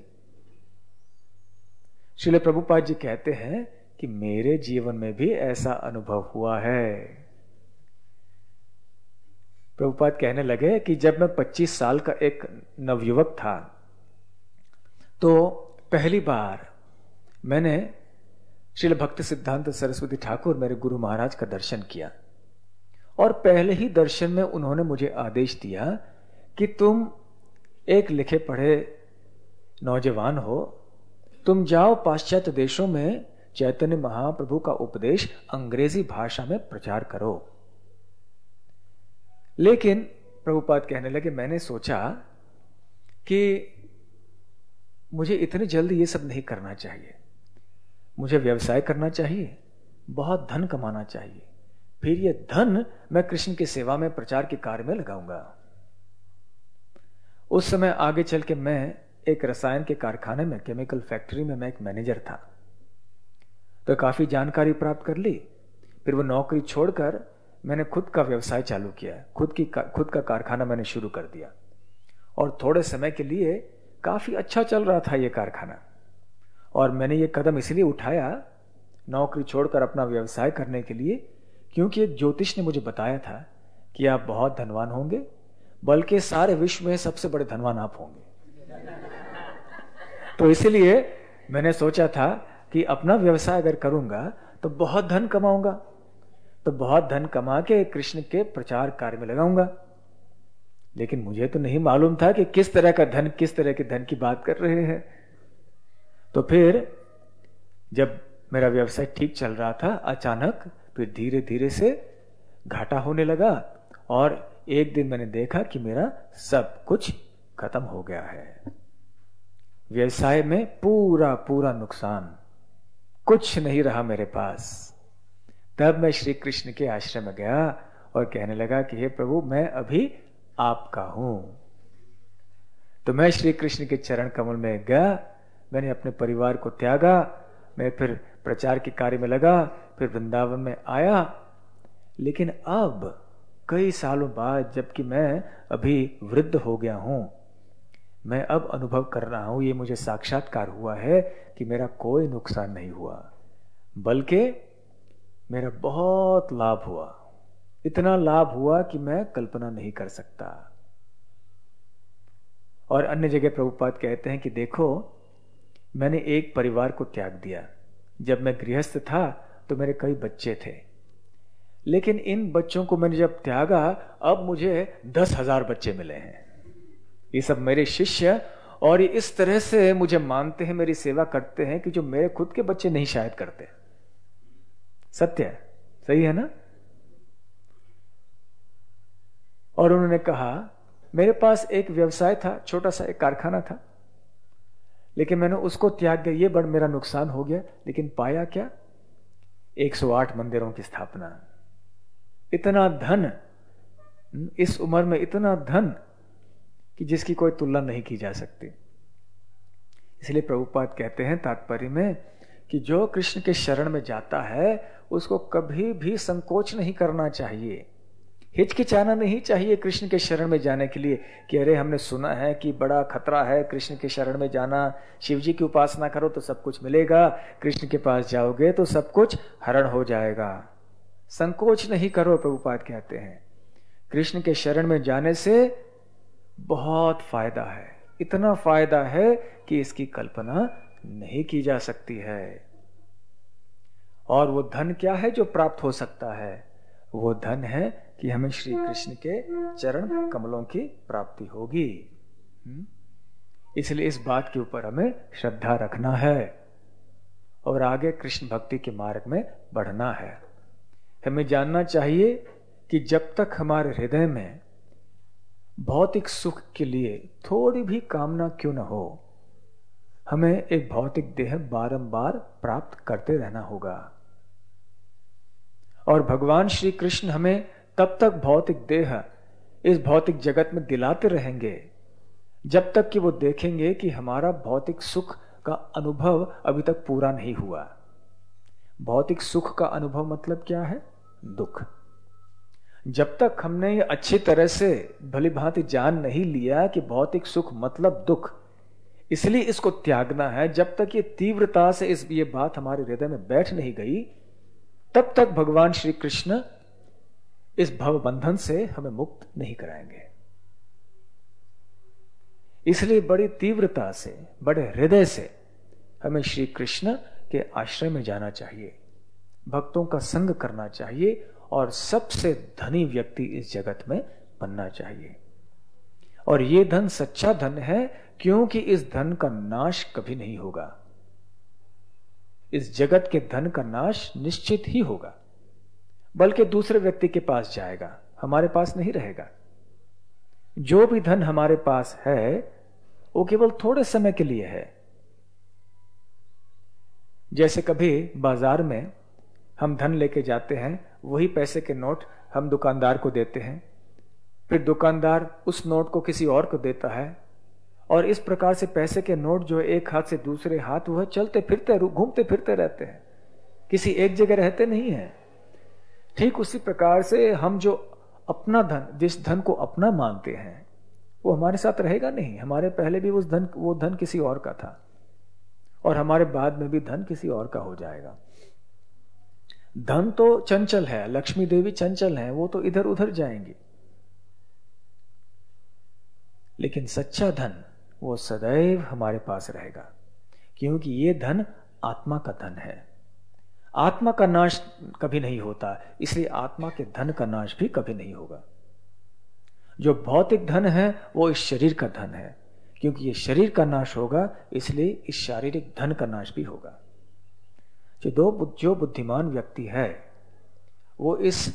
श्रील प्रभुपाद जी कहते हैं कि मेरे जीवन में भी ऐसा अनुभव हुआ है। प्रभुपाद कहने लगे कि जब मैं 25 साल का एक नवयुवक था तो पहली बार मैंने श्रील भक्ति सिद्धांत सरस्वती ठाकुर मेरे गुरु महाराज का दर्शन किया, और पहले ही दर्शन में उन्होंने मुझे आदेश दिया कि तुम एक लिखे पढ़े नौजवान हो, तुम जाओ पाश्चात्य देशों में चैतन्य महाप्रभु का उपदेश अंग्रेजी भाषा में प्रचार करो। लेकिन प्रभुपाद कहने लगे, मैंने सोचा कि मुझे इतनी जल्दी ये सब नहीं करना चाहिए, मुझे व्यवसाय करना चाहिए, बहुत धन कमाना चाहिए, फिर ये धन मैं कृष्ण की सेवा में प्रचार के कार्य में लगाऊंगा। उस समय आगे चल के मैं एक रसायन के कारखाने में, केमिकल फैक्ट्री में मैं एक मैनेजर था, तो काफी जानकारी प्राप्त कर ली। फिर वो नौकरी छोड़कर मैंने खुद का व्यवसाय चालू किया, खुद का कारखाना मैंने शुरू कर दिया, और थोड़े समय के लिए काफी अच्छा चल रहा था ये कारखाना। और मैंने ये कदम इसलिए उठाया नौकरी छोड़कर अपना व्यवसाय करने के लिए, क्योंकि एक ज्योतिष ने मुझे बताया था कि आप बहुत धनवान होंगे, बल्कि सारे विश्व में सबसे बड़े धनवान आप होंगे। तो इसलिए मैंने सोचा था कि अपना व्यवसाय अगर करूंगा तो बहुत धन कमाऊंगा, तो बहुत धन कमा के कृष्ण के प्रचार कार्य में लगाऊंगा। लेकिन मुझे तो नहीं मालूम था कि किस तरह का धन, किस तरह के धन की बात कर रहे हैं। तो फिर जब मेरा व्यवसाय ठीक चल रहा था, अचानक फिर धीरे धीरे से घाटा होने लगा, और एक दिन मैंने देखा कि मेरा सब कुछ खत्म हो गया है। व्यवसाय में पूरा पूरा नुकसान, कुछ नहीं रहा मेरे पास। तब मैं श्री कृष्ण के आश्रम में गया और कहने लगा कि हे प्रभु, मैं अभी आपका हूं। तो मैं श्री कृष्ण के चरण कमल में गया, मैंने अपने परिवार को त्यागा, मैं फिर प्रचार के कार्य में लगा, फिर वृंदावन में आया। लेकिन अब कई सालों बाद, जबकि मैं अभी वृद्ध हो गया हूं, मैं अब अनुभव कर रहा हूं, ये मुझे साक्षात्कार हुआ है कि मेरा कोई नुकसान नहीं हुआ, बल्कि मेरा बहुत लाभ हुआ। इतना लाभ हुआ कि मैं कल्पना नहीं कर सकता। और अन्य जगह प्रभुपाद कहते हैं कि देखो, मैंने एक परिवार को त्याग दिया। जब मैं गृहस्थ था तो मेरे कई बच्चे थे, लेकिन इन बच्चों को मैंने जब त्यागा, अब मुझे 10,000 बच्चे मिले हैं। ये सब मेरे शिष्य, और ये इस तरह से मुझे मानते हैं, मेरी सेवा करते हैं कि जो मेरे खुद के बच्चे नहीं शायद करते। सत्य है, सही है ना? और उन्होंने कहा, मेरे पास एक व्यवसाय था, छोटा सा एक कारखाना था, लेकिन मैंने उसको त्याग दिया, ये बड़ा मेरा नुकसान हो गया। लेकिन पाया क्या? 108 मंदिरों की स्थापना। इतना धन, इस उम्र में इतना धन कि जिसकी कोई तुलना नहीं की जा सकती। इसलिए प्रभुपाद कहते हैं तात्पर्य में कि जो कृष्ण के शरण में जाता है उसको कभी भी संकोच नहीं करना चाहिए। हिचकिचाना नहीं चाहिए कृष्ण के शरण में जाने के लिए कि अरे हमने सुना है कि बड़ा खतरा है कृष्ण के शरण में जाना, शिव जी की उपासना करो तो सब कुछ मिलेगा, कृष्ण के पास जाओगे तो सब कुछ हरण हो जाएगा। संकोच नहीं करो, प्रभुपाद कहते हैं। कृष्ण के शरण में जाने से बहुत फायदा है, इतना फायदा है कि इसकी कल्पना नहीं की जा सकती है। और वो धन क्या है जो प्राप्त हो सकता है? वो धन है कि हमें श्री कृष्ण के चरण कमलों की प्राप्ति होगी। इसलिए इस बात के ऊपर हमें श्रद्धा रखना है और आगे कृष्ण भक्ति के मार्ग में बढ़ना है। हमें जानना चाहिए कि जब तक हमारे हृदय में भौतिक सुख के लिए थोड़ी भी कामना क्यों न हो, हमें एक भौतिक देह बारंबार प्राप्त करते रहना होगा। और भगवान श्री कृष्ण हमें तब तक भौतिक देह इस भौतिक जगत में दिलाते रहेंगे जब तक कि वो देखेंगे कि हमारा भौतिक सुख का अनुभव अभी तक पूरा नहीं हुआ। भौतिक सुख का अनुभव मतलब क्या है? दुख। जब तक हमने ये अच्छी तरह से भली भांति जान नहीं लिया कि भौतिक सुख मतलब दुख, इसलिए इसको त्यागना है, जब तक ये तीव्रता से ये बात हमारे हृदय में बैठ नहीं गई, तब तक भगवान श्री कृष्ण इस भव बंधन से हमें मुक्त नहीं कराएंगे। इसलिए बड़ी तीव्रता से, बड़े हृदय से हमें श्री कृष्ण के आश्रय में जाना चाहिए, भक्तों का संग करना चाहिए और सबसे धनी व्यक्ति इस जगत में बनना चाहिए। और ये धन सच्चा धन है, क्योंकि इस धन का नाश कभी नहीं होगा। इस जगत के धन का नाश निश्चित ही होगा, बल्कि दूसरे व्यक्ति के पास जाएगा, हमारे पास नहीं रहेगा। जो भी धन हमारे पास है वो केवल थोड़े समय के लिए है। जैसे कभी बाजार में हम धन लेके जाते हैं, वही पैसे के नोट हम दुकानदार को देते हैं, फिर दुकानदार उस नोट को किसी और को देता है, और इस प्रकार से पैसे के नोट जो एक हाथ से दूसरे हाथ वह चलते फिरते घूमते फिरते रहते हैं, किसी एक जगह रहते नहीं है। ठीक उसी प्रकार से हम जो अपना धन, जिस धन को अपना मानते हैं, वो हमारे साथ रहेगा नहीं। हमारे पहले भी वो धन किसी और का था और हमारे बाद में भी धन किसी और का हो जाएगा। धन तो चंचल है, लक्ष्मी देवी चंचल है, वो तो इधर उधर जाएंगी, लेकिन सच्चा धन वो सदैव हमारे पास रहेगा, क्योंकि ये धन आत्मा का धन है। आत्मा का नाश कभी नहीं होता, इसलिए आत्मा के धन का नाश भी कभी नहीं होगा। जो भौतिक धन है वो इस शरीर का धन है, क्योंकि ये शरीर का नाश होगा, इसलिए इस शारीरिक धन का नाश भी होगा। जो बुद्धिमान व्यक्ति है वो इस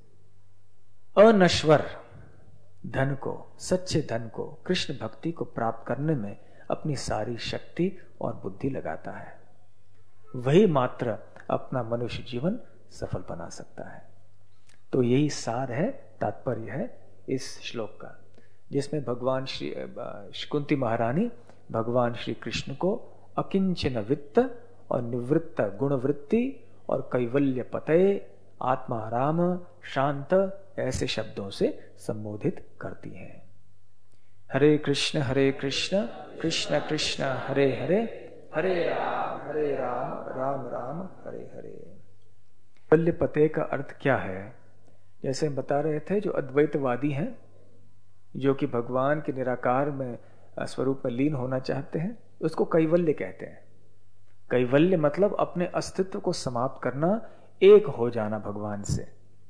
अनश्वर धन को, सच्चे धन को, कृष्ण भक्ति को प्राप्त करने में अपनी सारी शक्ति और बुद्धि लगाता है। वही मात्र अपना मनुष्य जीवन सफल बना सकता है। तो यही सार है, तात्पर्य है इस श्लोक का, जिसमें भगवान श्री कुंती महारानी भगवान श्री कृष्ण को अकिंचन वित्त और निवृत्त गुणवृत्ति और कैवल्य पतये, आत्माराम, शांत ऐसे शब्दों से संबोधित करती हैं। हरे कृष्ण कृष्ण कृष्ण हरे हरे, हरे राम राम राम हरे हरे। कैवल्य पतये का अर्थ क्या है? जैसे हम बता रहे थे, जो अद्वैतवादी हैं, जो कि भगवान के निराकार में स्वरूप में लीन होना चाहते हैं, उसको कैवल्य कहते हैं। कैवल्य मतलब अपने अस्तित्व को समाप्त करना, एक हो जाना भगवान से।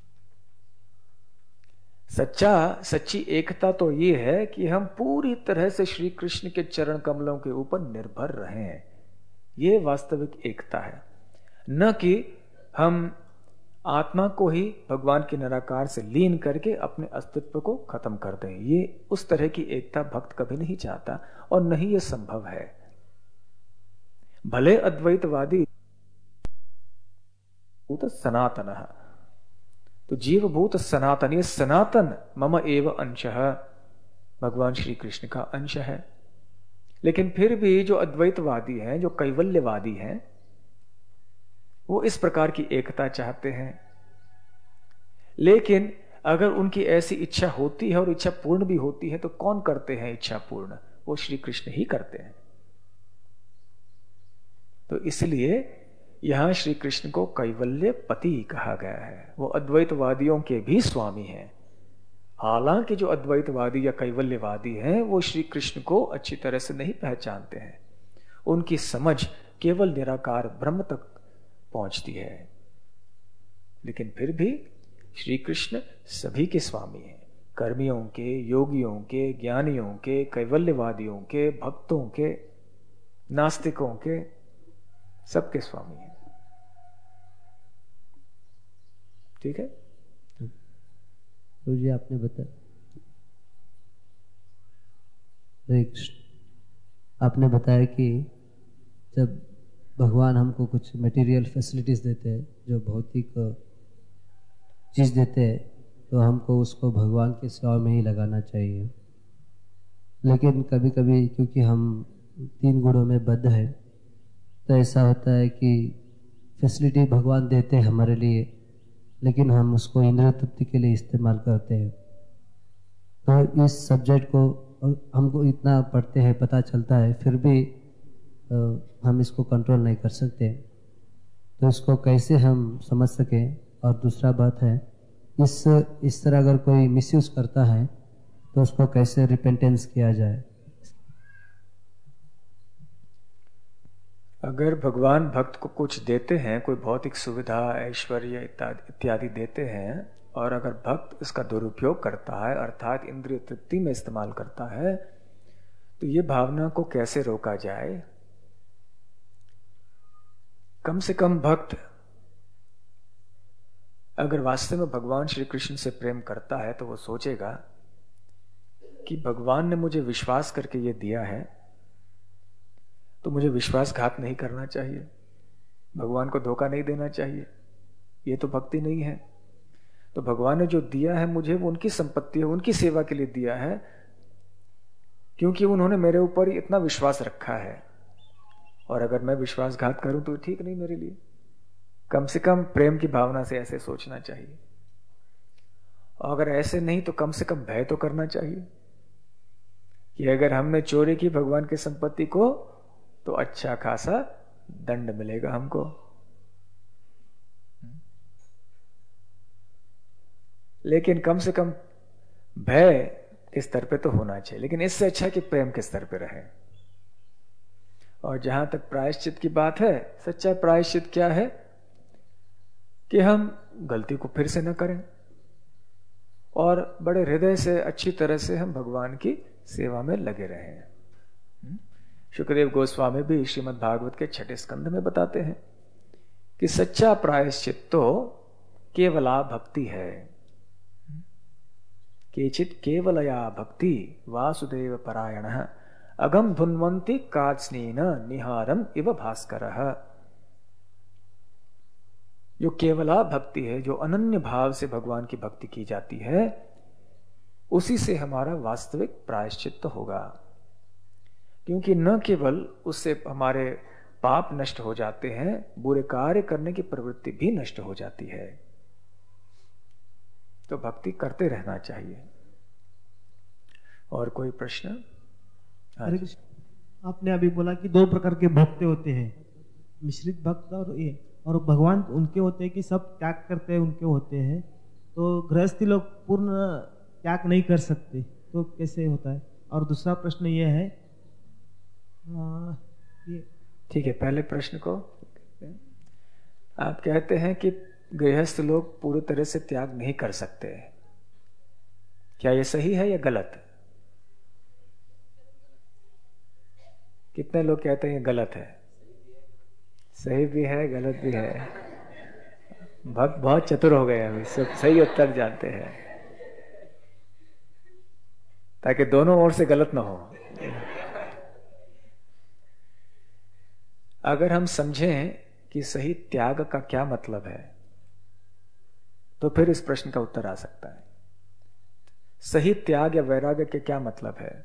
सच्ची एकता तो ये है कि हम पूरी तरह से श्री कृष्ण के चरण कमलों के ऊपर निर्भर रहें। ये वास्तविक एकता है, न कि हम आत्मा को ही भगवान के निराकार से लीन करके अपने अस्तित्व को खत्म कर दें। ये उस तरह की एकता भक्त कभी नहीं चाहता और नहीं ये संभव है। भले अद्वैतवादी सनातन, तो जीवभूत सनातन, ये सनातन मम एव अंशः, भगवान श्री कृष्ण का अंश है। लेकिन फिर भी जो अद्वैतवादी हैं, जो कैवल्यवादी हैं, वो इस प्रकार की एकता चाहते हैं। लेकिन अगर उनकी ऐसी इच्छा होती है और इच्छा पूर्ण भी होती है तो कौन करते हैं इच्छा पूर्ण? वो श्री कृष्ण ही करते हैं। तो इसलिए यहां श्री कृष्ण को कैवल्य पति कहा गया है। वो अद्वैतवादियों के भी स्वामी हैं। हालांकि जो अद्वैतवादी या कैवल्यवादी हैं वो श्री कृष्ण को अच्छी तरह से नहीं पहचानते हैं। उनकी समझ केवल निराकार ब्रह्म तक पहुंचती है। लेकिन फिर भी श्री कृष्ण सभी के स्वामी हैं। कर्मियों के, योगियों के, ज्ञानियों के, कैवल्यवादियों के, भक्तों के, नास्तिकों के, सबके स्वामी हैं। ठीक है। तो जी आपने बताया, आपने बताया कि जब भगवान हमको कुछ मटेरियल फैसिलिटीज देते हैं, जो भौतिक चीज़ देते हैं, तो हमको उसको भगवान की सेवा में ही लगाना चाहिए। लेकिन कभी कभी क्योंकि हम 3 गुणों में बद्ध है, तो ऐसा होता है कि फैसिलिटी भगवान देते हैं हमारे लिए, लेकिन हम उसको इंद्रिय तृप्ति के लिए इस्तेमाल करते हैं। तो इस सब्जेक्ट को हमको इतना पढ़ते हैं, पता चलता है, फिर भी हम इसको कंट्रोल नहीं कर सकते। तो इसको कैसे हम समझ सकें? और दूसरा बात है, इस तरह अगर कोई मिसयूज करता है तो उसको कैसे रिपेंटेंस किया जाए? अगर भगवान भक्त को कुछ देते हैं, कोई भौतिक सुविधा, ऐश्वर्य इत्यादि देते हैं, और अगर भक्त इसका दुरुपयोग करता है अर्थात इंद्रिय तृप्ति में इस्तेमाल करता है, तो ये भावना को कैसे रोका जाए? कम से कम भक्त अगर वास्तव में भगवान श्री कृष्ण से प्रेम करता है तो वो सोचेगा कि भगवान ने मुझे विश्वास करके ये दिया है, तो मुझे विश्वासघात नहीं करना चाहिए, भगवान को धोखा नहीं देना चाहिए। ये तो भक्ति नहीं है। तो भगवान ने जो दिया है मुझे, वो उनकी संपत्ति है, उनकी सेवा के लिए दिया है, क्योंकि उन्होंने मेरे ऊपर इतना विश्वास रखा है। और अगर मैं विश्वासघात करूं तो ठीक नहीं मेरे लिए। कम से कम प्रेम की भावना से ऐसे सोचना चाहिए। और अगर ऐसे नहीं तो कम से कम भय तो करना चाहिए कि अगर हमने चोरी की भगवान की संपत्ति को, तो अच्छा खासा दंड मिलेगा हमको। लेकिन कम से कम भय के स्तर पे तो होना चाहिए। लेकिन इससे अच्छा कि प्रेम के स्तर पे रहे। और जहां तक प्रायश्चित की बात है, सच्चा प्रायश्चित क्या है कि हम गलती को फिर से न करें और बड़े हृदय से, अच्छी तरह से हम भगवान की सेवा में लगे रहें। शुकदेव गोस्वामी भी श्रीमद् भागवत के 6 स्कंध में बताते हैं कि सच्चा प्रायश्चित तो केवला भक्ति है। केचित केवलया भक्ति वासुदेव परायण अगम धुन्वंती कात्स्नेन निहारम इव भास्करः। जो केवला भक्ति है, जो अनन्य भाव से भगवान की भक्ति की जाती है, उसी से हमारा वास्तविक प्रायश्चित तो होगा। क्योंकि न केवल उससे हमारे पाप नष्ट हो जाते हैं, बुरे कार्य करने की प्रवृत्ति भी नष्ट हो जाती है। तो भक्ति करते रहना चाहिए। और कोई प्रश्न? आपने अभी बोला कि 2 प्रकार के भक्त होते हैं, मिश्रित भक्त और ये, और भगवान उनके होते हैं कि सब त्याग करते हैं, उनके होते हैं। तो गृहस्थी लोग पूर्ण त्याग नहीं कर सकते, तो कैसे होता है? और दूसरा प्रश्न ये है, ठीक है, पहले प्रश्न को आप कहते हैं कि गृहस्थ लोग पूरी तरह से त्याग नहीं कर सकते। क्या ये सही है या गलत? कितने लोग कहते हैं ये गलत है? सही भी है, गलत भी है। भक्त बहुत चतुर हो गए, अभी सब सही उत्तर जानते हैं, ताकि दोनों ओर से गलत ना हो। अगर हम समझें कि सही त्याग का क्या मतलब है, तो फिर इस प्रश्न का उत्तर आ सकता है। सही त्याग या वैराग्य के क्या मतलब है?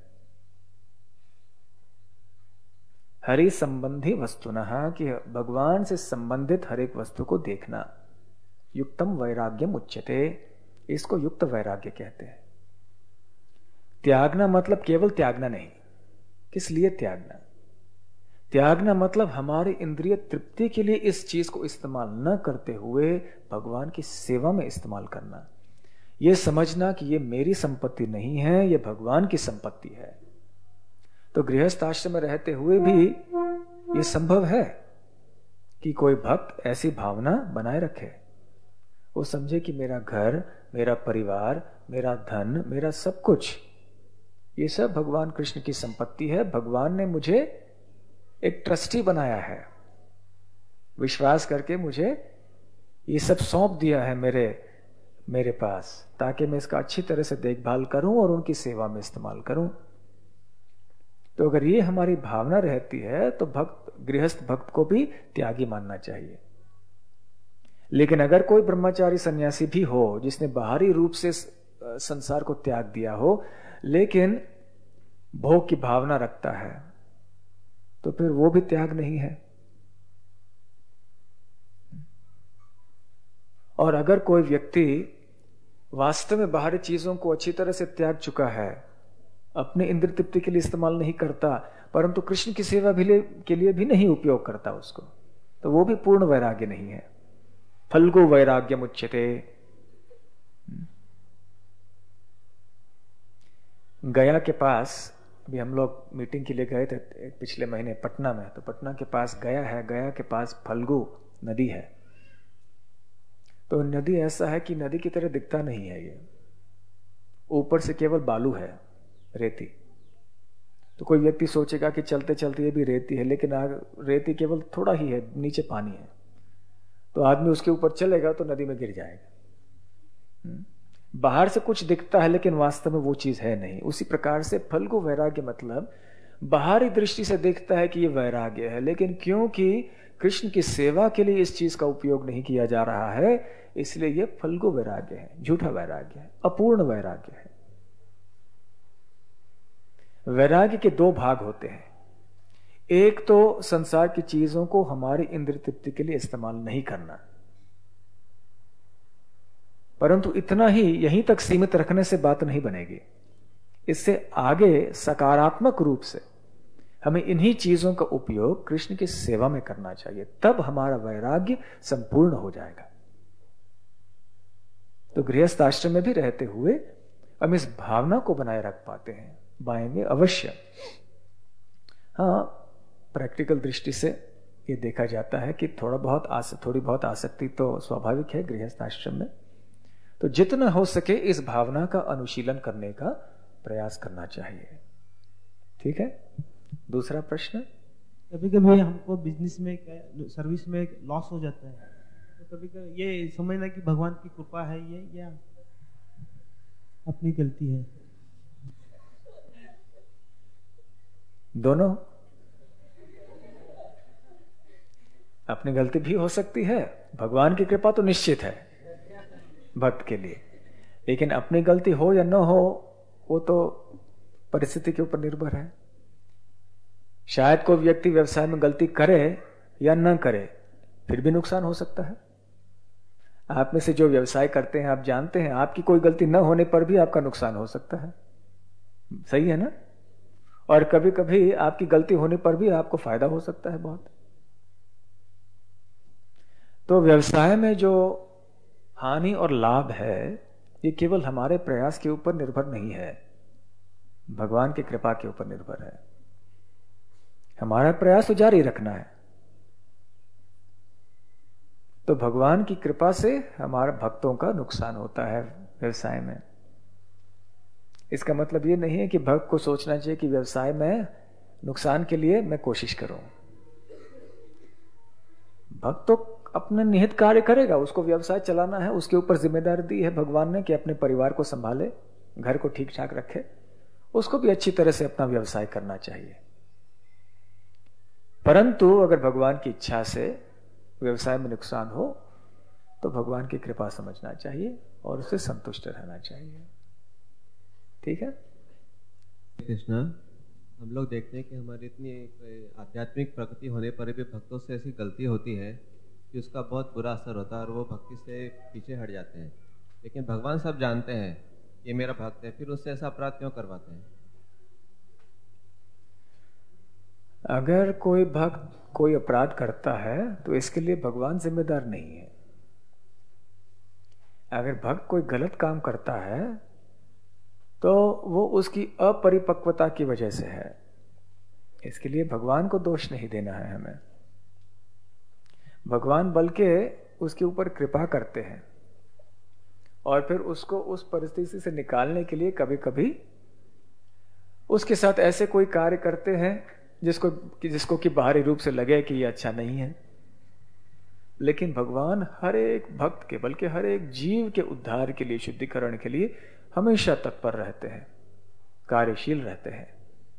हरि संबंधी वस्तुनः, कि भगवान से संबंधित हर एक वस्तु को देखना। युक्तम वैराग्यम उच्यते, इसको युक्त वैराग्य कहते हैं। त्यागना मतलब केवल त्यागना नहीं। किस लिए त्यागना? त्यागना मतलब हमारी इंद्रिय तृप्ति के लिए इस चीज को इस्तेमाल न करते हुए भगवान की सेवा में इस्तेमाल करना। यह समझना कि यह मेरी संपत्ति नहीं है, यह भगवान की संपत्ति है। तो गृहस्थ आश्रम में रहते हुए भी यह संभव है कि कोई भक्त ऐसी भावना बनाए रखे। वो समझे कि मेरा घर, मेरा परिवार, मेरा धन, मेरा सब कुछ, ये सब भगवान कृष्ण की संपत्ति है। भगवान ने मुझे एक ट्रस्टी बनाया है, विश्वास करके मुझे ये सब सौंप दिया है मेरे पास, ताकि मैं इसका अच्छी तरह से देखभाल करूं और उनकी सेवा में इस्तेमाल करूं। तो अगर ये हमारी भावना रहती है तो गृहस्थ भक्त को भी त्यागी मानना चाहिए। लेकिन अगर कोई ब्रह्मचारी सन्यासी भी हो जिसने बाहरी रूप से संसार को त्याग दिया हो, लेकिन भोग की भावना रखता है, तो फिर वो भी त्याग नहीं है। और अगर कोई व्यक्ति वास्तव में बाहरी चीजों को अच्छी तरह से त्याग चुका है, अपने इंद्रिय तृप्ति के लिए इस्तेमाल नहीं करता, परंतु कृष्ण की सेवा के लिए भी नहीं उपयोग करता उसको, तो वो भी पूर्ण वैराग्य नहीं है। फल्गु वैराग्यम उच्यते। गया के पास अभी हम लोग मीटिंग के लिए गए थे पिछले महीने पटना में, तो पटना के पास गया है, गया के पास फल्गु नदी है। तो नदी ऐसा है कि नदी की तरह दिखता नहीं है, ये ऊपर से केवल बालू है, रेती। तो कोई व्यक्ति सोचेगा कि चलते चलते ये भी रेती है, लेकिन रेती केवल थोड़ा ही है, नीचे पानी है। तो आदमी उसके ऊपर चलेगा तो नदी में गिर जाएगा। बाहर से कुछ दिखता है लेकिन वास्तव में वो चीज है नहीं। उसी प्रकार से फल्गु वैराग्य मतलब बाहरी दृष्टि से दिखता है कि ये वैराग्य है, लेकिन क्योंकि कृष्ण की सेवा के लिए इस चीज का उपयोग नहीं किया जा रहा है, इसलिए ये फल्गु वैराग्य है, झूठा वैराग्य है, अपूर्ण वैराग्य है। वैराग्य के दो भाग होते हैं। एक तो संसार की चीजों को हमारी इंद्रिय तृप्ति के लिए इस्तेमाल नहीं करना, परंतु इतना ही यहीं तक सीमित रखने से बात नहीं बनेगी। इससे आगे सकारात्मक रूप से हमें इन्हीं चीजों का उपयोग कृष्ण की सेवा में करना चाहिए, तब हमारा वैराग्य संपूर्ण हो जाएगा। तो गृहस्थ आश्रम में भी रहते हुए हम इस भावना को बनाए रख पाते हैं, पाएंगे अवश्य। हाँ, प्रैक्टिकल दृष्टि से ये देखा जाता है कि थोड़ी बहुत आसक्ति तो स्वाभाविक है गृहस्थ आश्रम में। तो जितना हो सके इस भावना का अनुशीलन करने का प्रयास करना चाहिए। ठीक है। दूसरा प्रश्न, कभी कभी हमको बिजनेस में सर्विस में लॉस हो जाता है, तो कभी कभी ये समझना कि भगवान की कृपा है ये या अपनी गलती है? दोनों। अपनी गलती भी हो सकती है, भगवान की कृपा तो निश्चित है भक्त के लिए, लेकिन अपनी गलती हो या न हो वो तो परिस्थिति के ऊपर निर्भर है। शायद कोई व्यक्ति व्यवसाय में गलती करे या न करे, फिर भी नुकसान हो सकता है। आप में से जो व्यवसाय करते हैं आप जानते हैं, आपकी कोई गलती न होने पर भी आपका नुकसान हो सकता है। सही है ना? और कभी कभी आपकी गलती होने पर भी आपको फायदा हो सकता है बहुत। तो व्यवसाय में जो हानि और लाभ है ये केवल हमारे प्रयास के ऊपर निर्भर नहीं है, भगवान की कृपा के ऊपर निर्भर है। हमारा प्रयास तो जारी रखना है। तो भगवान की कृपा से हमारे भक्तों का नुकसान होता है व्यवसाय में। इसका मतलब ये नहीं है कि भक्त को सोचना चाहिए कि व्यवसाय में नुकसान के लिए मैं कोशिश करूं। भक्त तो अपने निहित कार्य करेगा, उसको व्यवसाय चलाना है, उसके ऊपर जिम्मेदारी दी है भगवान ने कि अपने परिवार को संभाले, घर को ठीक ठाक रखे, उसको भी अच्छी तरह से अपना व्यवसाय करना चाहिए। परंतु अगर भगवान की इच्छा से व्यवसाय में नुकसान हो तो भगवान की कृपा समझना चाहिए और उससे संतुष्ट रहना चाहिए। ठीक है कृष्णा, हम लोग देखते हैं कि हमारी इतनी आध्यात्मिक प्रगति होने पर भी भक्तों से ऐसी गलती होती है कि उसका बहुत बुरा असर होता है और वो भक्ति से पीछे हट जाते हैं। लेकिन भगवान सब जानते हैं ये मेरा भक्त है, फिर उससे ऐसा अपराध क्यों करवाते हैं? अगर कोई भक्त कोई अपराध करता है तो इसके लिए भगवान जिम्मेदार नहीं है। अगर भक्त कोई गलत काम करता है तो वो उसकी अपरिपक्वता की वजह से है, इसके लिए भगवान को दोष नहीं देना है हमें। भगवान बल्कि उसके ऊपर कृपा करते हैं और फिर उसको उस परिस्थिति से निकालने के लिए कभी कभी उसके साथ ऐसे कोई कार्य करते हैं जिसको कि बाहरी रूप से लगे कि ये अच्छा नहीं है, लेकिन भगवान हर एक भक्त के बल्कि हर एक जीव के उद्धार के लिए, शुद्धिकरण के लिए हमेशा तत्पर रहते हैं, कार्यशील रहते हैं।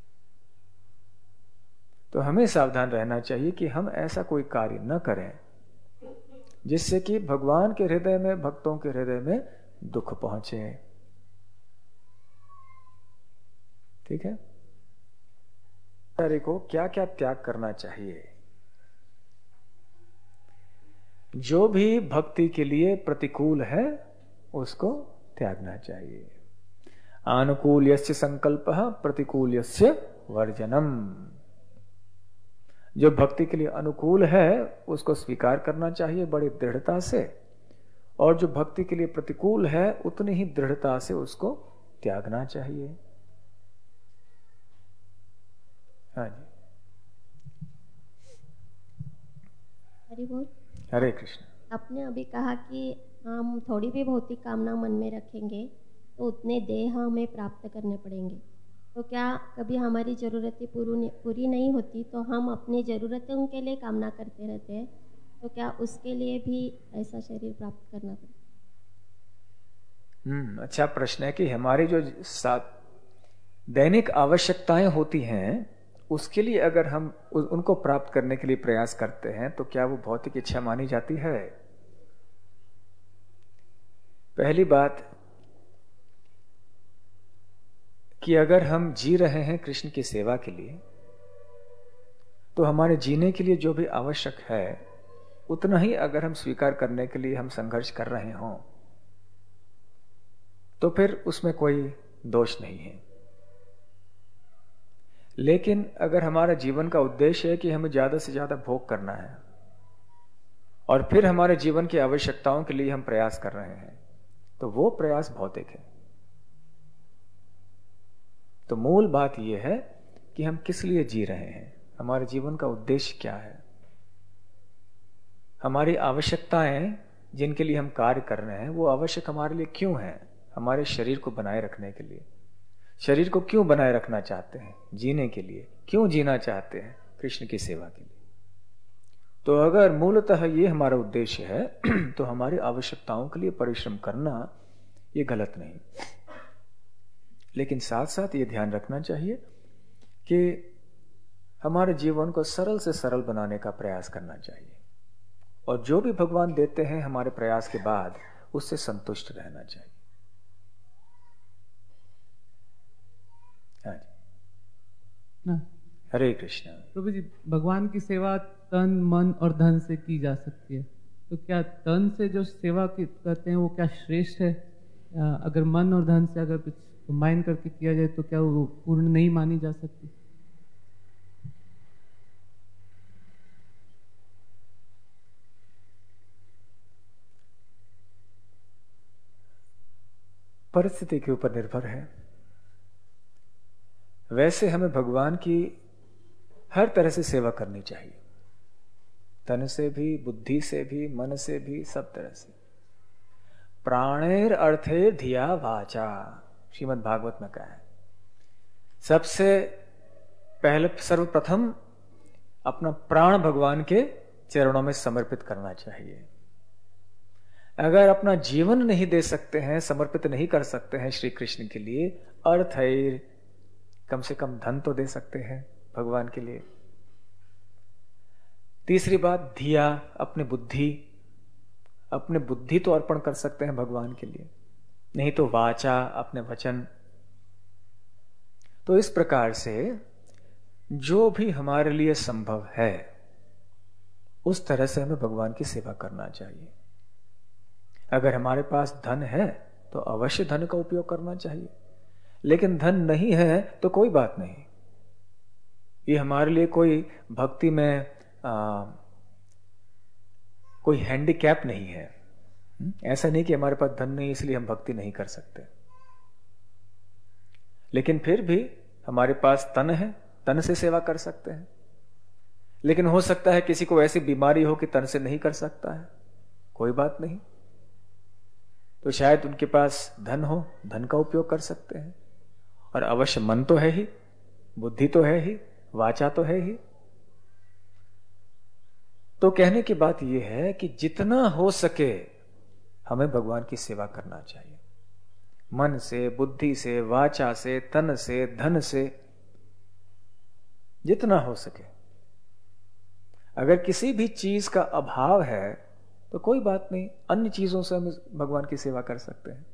तो हमें सावधान रहना चाहिए कि हम ऐसा कोई कार्य न करें जिससे कि भगवान के हृदय में, भक्तों के हृदय में दुख पहुंचे। ठीक है, को क्या क्या त्याग करना चाहिए? जो भी भक्ति के लिए प्रतिकूल है उसको त्यागना चाहिए। आनुकूल्यस्य संकल्पः प्रतिकूल्यस्य वर्जनम। जो भक्ति के लिए अनुकूल है उसको स्वीकार करना चाहिए बड़ी दृढ़ता से, और जो भक्ति के लिए प्रतिकूल है उतनी ही दृढ़ता से उसको त्यागना चाहिए। हाँ जी, हरि बोल। हरे कृष्ण। आपने अभी कहा कि हम थोड़ी भी भौतिक कामना मन में रखेंगे तो उतने देह हमें प्राप्त करने पड़ेंगे। तो क्या कभी हमारी ज़रूरतें पूरी नहीं होती तो हम अपनी ज़रूरतों के लिए कामना करते रहते हैं, तो क्या उसके लिए भी ऐसा शरीर प्राप्त करना पड़ता? अच्छा प्रश्न है कि हमारी जो दैनिक आवश्यकताएं होती हैं उसके लिए अगर हम उनको प्राप्त करने के लिए प्रयास करते हैं तो क्या वो भौतिक इच्छा मानी जाती है? पहली बात कि अगर हम जी रहे हैं कृष्ण की सेवा के लिए तो हमारे जीने के लिए जो भी आवश्यक है उतना ही अगर हम स्वीकार करने के लिए हम संघर्ष कर रहे हों तो फिर उसमें कोई दोष नहीं है। लेकिन अगर हमारा जीवन का उद्देश्य है कि हमें ज्यादा से ज्यादा भोग करना है और फिर हमारे जीवन की आवश्यकताओं के लिए हम प्रयास कर रहे हैं तो वो प्रयास भौतिक है। तो मूल बात यह है कि हम किस लिए जी रहे हैं, हमारे जीवन का उद्देश्य क्या है, हमारी आवश्यकताएं जिनके लिए हम कार्य कर रहे हैं वो आवश्यक हमारे लिए क्यों है? हमारे शरीर को बनाए रखने के लिए। शरीर को क्यों बनाए रखना चाहते हैं? जीने के लिए। क्यों जीना चाहते हैं? कृष्ण की सेवा के लिए। तो अगर मूलतः ये हमारा उद्देश्य है तो हमारी आवश्यकताओं के लिए परिश्रम करना ये गलत नहीं, लेकिन साथ साथ ये ध्यान रखना चाहिए कि हमारे जीवन को सरल से सरल बनाने का प्रयास करना चाहिए और जो भी भगवान देते हैं हमारे प्रयास के बाद उससे संतुष्ट रहना चाहिए। हाँ जी, हरे कृष्ण। प्रभु जी, भगवान की सेवा तन मन और धन से की जा सकती है, तो क्या तन से जो सेवा करते हैं वो क्या श्रेष्ठ है? अगर मन और धन से अगर कुछ कंबाइन करके किया जाए तो क्या वो पूर्ण नहीं मानी जा सकती? परिस्थिति के ऊपर निर्भर है। वैसे हमें भगवान की हर तरह से सेवा करनी चाहिए, तन से भी, बुद्धि से भी, मन से भी, सब तरह से। प्राणेर अर्थे धिया वाचा, श्रीमद् भागवत में कहा है। सबसे पहले सर्वप्रथम अपना प्राण भगवान के चरणों में समर्पित करना चाहिए। अगर अपना जीवन नहीं दे सकते हैं, समर्पित नहीं कर सकते हैं श्री कृष्ण के लिए, अर्थैर, कम से कम धन तो दे सकते हैं भगवान के लिए। तीसरी बात, धिया, अपने बुद्धि तो अर्पण कर सकते हैं भगवान के लिए, नहीं तो वाचा, अपने वचन। तो इस प्रकार से जो भी हमारे लिए संभव है उस तरह से हमें भगवान की सेवा करना चाहिए। अगर हमारे पास धन है तो अवश्य धन का उपयोग करना चाहिए, लेकिन धन नहीं है तो कोई बात नहीं। ये हमारे लिए कोई भक्ति में कोई हैंडीकैप नहीं है। ऐसा नहीं कि हमारे पास धन नहीं इसलिए हम भक्ति नहीं कर सकते, लेकिन फिर भी हमारे पास तन है, तन से सेवा कर सकते हैं। लेकिन हो सकता है किसी को ऐसी बीमारी हो कि तन से नहीं कर सकता है, कोई बात नहीं, तो शायद उनके पास धन हो, धन का उपयोग कर सकते हैं। और अवश्य मन तो है ही, बुद्धि तो है ही, वाचा तो है ही। तो कहने की बात यह है कि जितना हो सके हमें भगवान की सेवा करना चाहिए, मन से, बुद्धि से, वाचा से, तन से, धन से, जितना हो सके। अगर किसी भी चीज का अभाव है तो कोई बात नहीं, अन्य चीजों से हम भगवान की सेवा कर सकते हैं।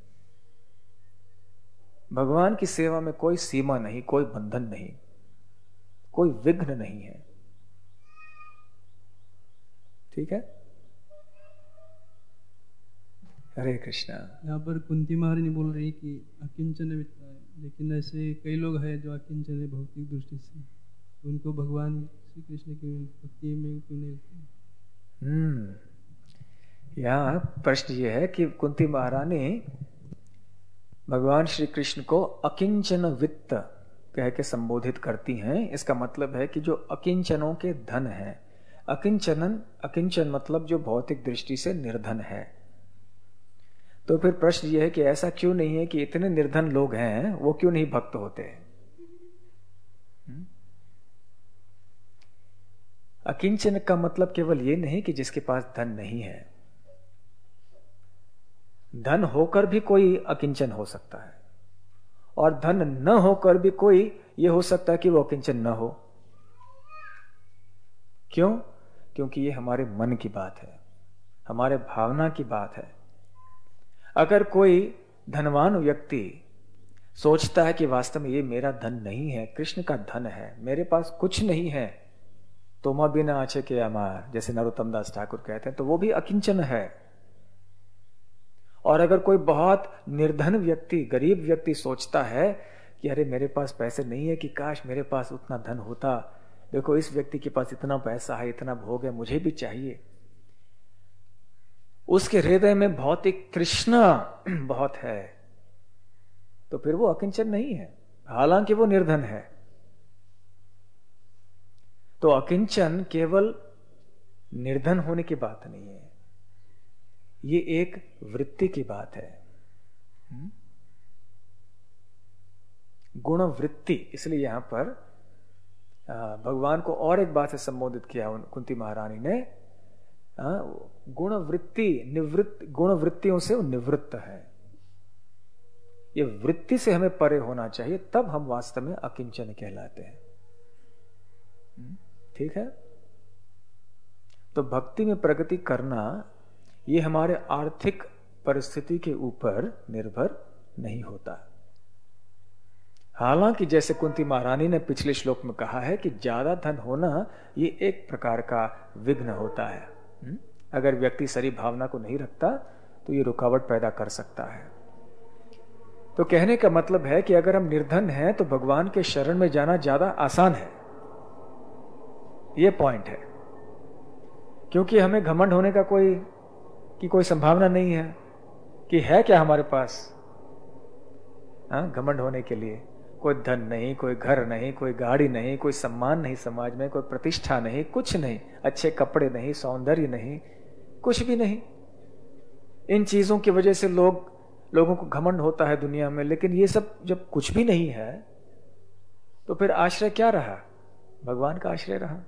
भगवान की सेवा में कोई सीमा नहीं, कोई बंधन नहीं, कोई विघ्न नहीं है। ठीक है, हरे कृष्णा। यहाँ पर कुंती महारानी बोल रही कि अकिंचन वित्ता है, लेकिन ऐसे कई लोग हैं जो अकिंचन है भौतिक दृष्टि से, उनको भगवान श्री कृष्ण की भक्ति में क्यों नहीं होती? यहाँ प्रश्न ये है कि कुंती महारानी भगवान श्री कृष्ण को अकिंचन वित्त कह के संबोधित करती हैं। इसका मतलब है कि जो अकिंचनों के धन है, अकिंचन मतलब जो भौतिक दृष्टि से निर्धन है। तो फिर प्रश्न यह है कि ऐसा क्यों नहीं है कि इतने निर्धन लोग हैं वो क्यों नहीं भक्त होते हैं? अकिंचन का मतलब केवल ये नहीं कि जिसके पास धन नहीं है, धन होकर भी कोई अकिंचन हो सकता है, और धन न होकर भी कोई ये हो सकता है कि वो अकिंचन न हो। क्यों? क्योंकि ये हमारे मन की बात है, हमारे भावना की बात है। अगर कोई धनवान व्यक्ति सोचता है कि वास्तव में ये मेरा धन नहीं है, कृष्ण का धन है, मेरे पास कुछ नहीं है, तोमा बिना आचे के अमार, जैसे नरोत्तम दास ठाकुर कहते हैं, तो वो भी अकिंचन है। और अगर कोई बहुत निर्धन व्यक्ति, गरीब व्यक्ति सोचता है कि अरे मेरे पास पैसे नहीं है, कि काश मेरे पास उतना धन होता, देखो इस व्यक्ति के पास इतना पैसा है, इतना भोग है, मुझे भी चाहिए, उसके हृदय में भौतिक तृष्णा बहुत है, तो फिर वो अकिंचन नहीं है, हालांकि वो निर्धन है। तो अकिंचन केवल निर्धन होने की बात नहीं है, ये एक वृत्ति की बात है, गुण वृत्ति। इसलिए यहां पर भगवान को और एक बात से संबोधित किया कुंती महारानी ने, गुण वृत्ति, निवृत्त, गुण वृत्तियों से वो निवृत्त है। ये वृत्ति से हमें परे होना चाहिए, तब हम वास्तव में अकिंचन कहलाते हैं। ठीक है, तो भक्ति में प्रगति करना ये हमारे आर्थिक परिस्थिति के ऊपर निर्भर नहीं होता। हालांकि जैसे कुंती महारानी ने पिछले श्लोक में कहा है कि ज्यादा धन होना ये एक प्रकार का विघ्न होता है। अगर व्यक्ति सही भावना को नहीं रखता तो ये रुकावट पैदा कर सकता है। तो कहने का मतलब है कि अगर हम निर्धन हैं तो भगवान के शरण में जाना ज्यादा आसान है, ये पॉइंट है। क्योंकि हमें घमंड होने का कोई संभावना नहीं है कि है क्या हमारे पास घमंड होने के लिए। कोई धन नहीं, कोई घर नहीं, कोई गाड़ी नहीं, कोई सम्मान नहीं समाज में, कोई प्रतिष्ठा नहीं, कुछ नहीं, अच्छे कपड़े नहीं, सौंदर्य नहीं, कुछ भी नहीं। इन चीजों की वजह से लोगों को घमंड होता है दुनिया में। लेकिन ये सब जब कुछ भी नहीं है तो फिर आश्रय क्या रहा? भगवान का आश्रय रहा।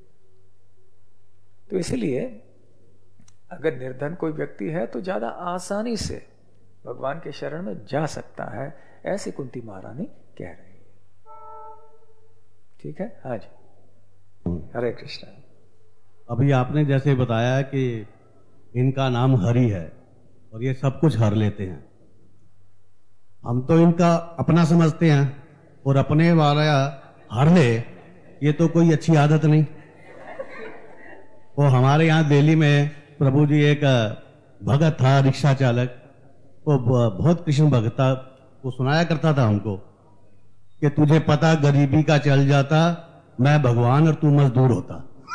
तो इसलिए अगर निर्धन कोई व्यक्ति है तो ज्यादा आसानी से भगवान के शरण में जा सकता है, ऐसी कुंती महारानी कह रही है। ठीक है, हाँ जी, हरे कृष्ण। अभी आपने जैसे बताया कि इनका नाम हरि है और ये सब कुछ हर लेते हैं, हम तो इनका अपना समझते हैं और अपने वाला हर ले, ये तो कोई अच्छी आदत नहीं। वो हमारे यहाँ दिल्ली में प्रभु जी एक भगत था, रिक्शा चालक, वो बहुत कृष्ण भक्त था। वो सुनाया करता था हमको कि तुझे पता गरीबी का चल जाता, मैं भगवान और तू मजदूर होता।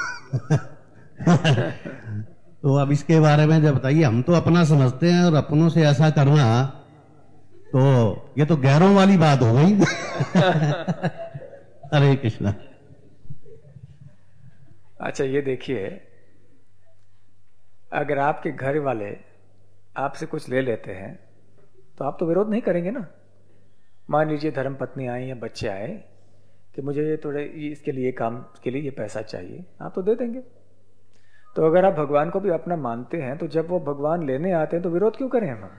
तो अब इसके बारे में जब बताइए, हम तो अपना समझते हैं और अपनों से ऐसा करना, तो ये तो गैरों वाली बात हो गई। हरे कृष्णा। अच्छा, ये देखिए, अगर आपके घर वाले आपसे कुछ ले लेते हैं तो आप तो विरोध नहीं करेंगे ना। मान लीजिए धर्मपत्नी आई या बच्चे आए कि मुझे ये थोड़े इसके लिए काम के लिए ये पैसा चाहिए, आप तो दे देंगे। तो अगर आप भगवान को भी अपना मानते हैं तो जब वो भगवान लेने आते हैं तो विरोध क्यों करें हम,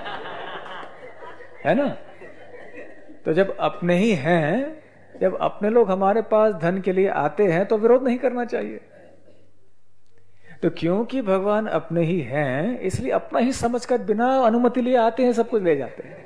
है ना। तो जब अपने ही हैं, जब अपने लोग हमारे पास धन के लिए आते हैं तो विरोध नहीं करना चाहिए। तो क्योंकि भगवान अपने ही हैं, इसलिए अपना ही समझकर बिना अनुमति लिए आते हैं, सब कुछ ले जाते हैं।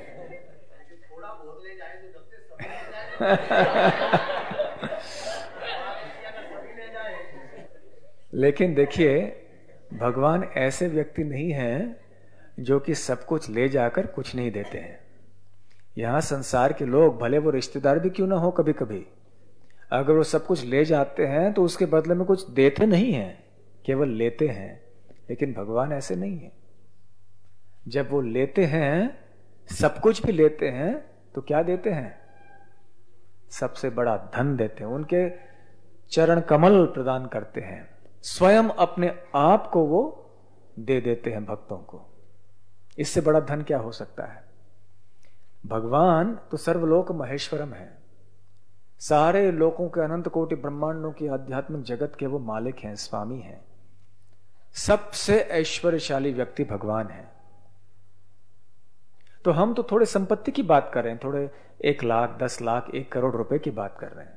लेकिन देखिए, भगवान ऐसे व्यक्ति नहीं हैं जो कि सब कुछ ले जाकर कुछ नहीं देते हैं। यहां संसार के लोग, भले वो रिश्तेदार भी क्यों ना हो, कभी कभी अगर वो सब कुछ ले जाते हैं तो उसके बदले में कुछ देते नहीं हैं, केवल लेते हैं। लेकिन भगवान ऐसे नहीं है। जब वो लेते हैं, सब कुछ भी लेते हैं, तो क्या देते हैं? सबसे बड़ा धन देते हैं, उनके चरण कमल प्रदान करते हैं, स्वयं अपने आप को वो दे देते हैं भक्तों को। इससे बड़ा धन क्या हो सकता है? भगवान तो सर्वलोक महेश्वरम है, सारे लोकों के, अनंत कोटि ब्रह्मांडों की आध्यात्मिक जगत के वो मालिक हैं, स्वामी हैं। सबसे ऐश्वर्यशाली व्यक्ति भगवान है। तो हम तो थोड़े संपत्ति की बात कर रहे हैं, थोड़े 1 लाख, 10 लाख, 1 करोड़ रुपए की बात कर रहे हैं।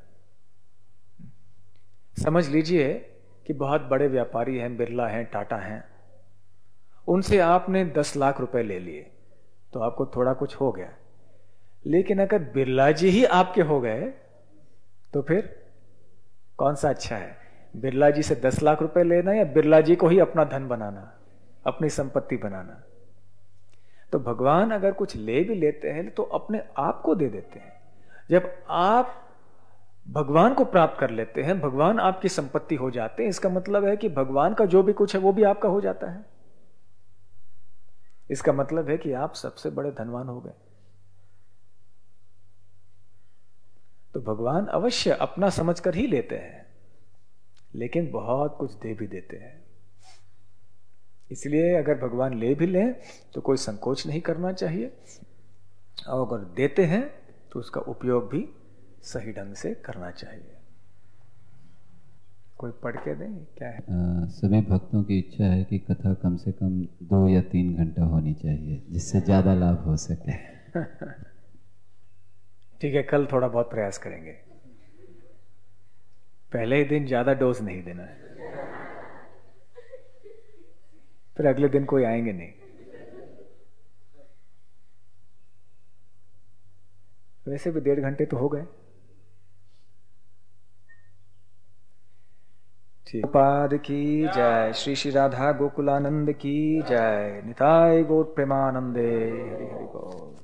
समझ लीजिए कि बहुत बड़े व्यापारी हैं, बिरला हैं, टाटा हैं, उनसे आपने 10 लाख रुपए ले लिए तो आपको थोड़ा कुछ हो गया। लेकिन अगर बिरला जी ही आपके हो गए तो फिर कौन सा अच्छा है? बिरला जी से 10 लाख रुपए लेना या बिरला जी को ही अपना धन बनाना, अपनी संपत्ति बनाना? तो भगवान अगर कुछ ले भी लेते हैं तो अपने आप को दे देते हैं। जब आप भगवान को प्राप्त कर लेते हैं, भगवान आपकी संपत्ति हो जाते हैं, इसका मतलब है कि भगवान का जो भी कुछ है वो भी आपका हो जाता है। इसका मतलब है कि आप सबसे बड़े धनवान हो गए। तो भगवान अवश्य अपना समझकर ही लेते हैं, लेकिन बहुत कुछ दे भी देते हैं। इसलिए अगर भगवान ले भी लें तो कोई संकोच नहीं करना चाहिए, और अगर देते हैं तो उसका उपयोग भी सही ढंग से करना चाहिए। कोई पढ़ के दें क्या है? सभी भक्तों की इच्छा है कि कथा कम से कम 2 या 3 घंटा होनी चाहिए, जिससे ज्यादा लाभ हो सके। ठीक है, कल थोड़ा बहुत प्रयास करेंगे। पहले ही दिन ज्यादा डोज नहीं देना है, फिर अगले दिन कोई आएंगे नहीं। वैसे भी 1.5 घंटे तो हो गए। ठीक, पाद की जय। श्री श्री राधा गोकुलानंद की जय। निताय गौर प्रेमानंदे। हरि हरि बोल।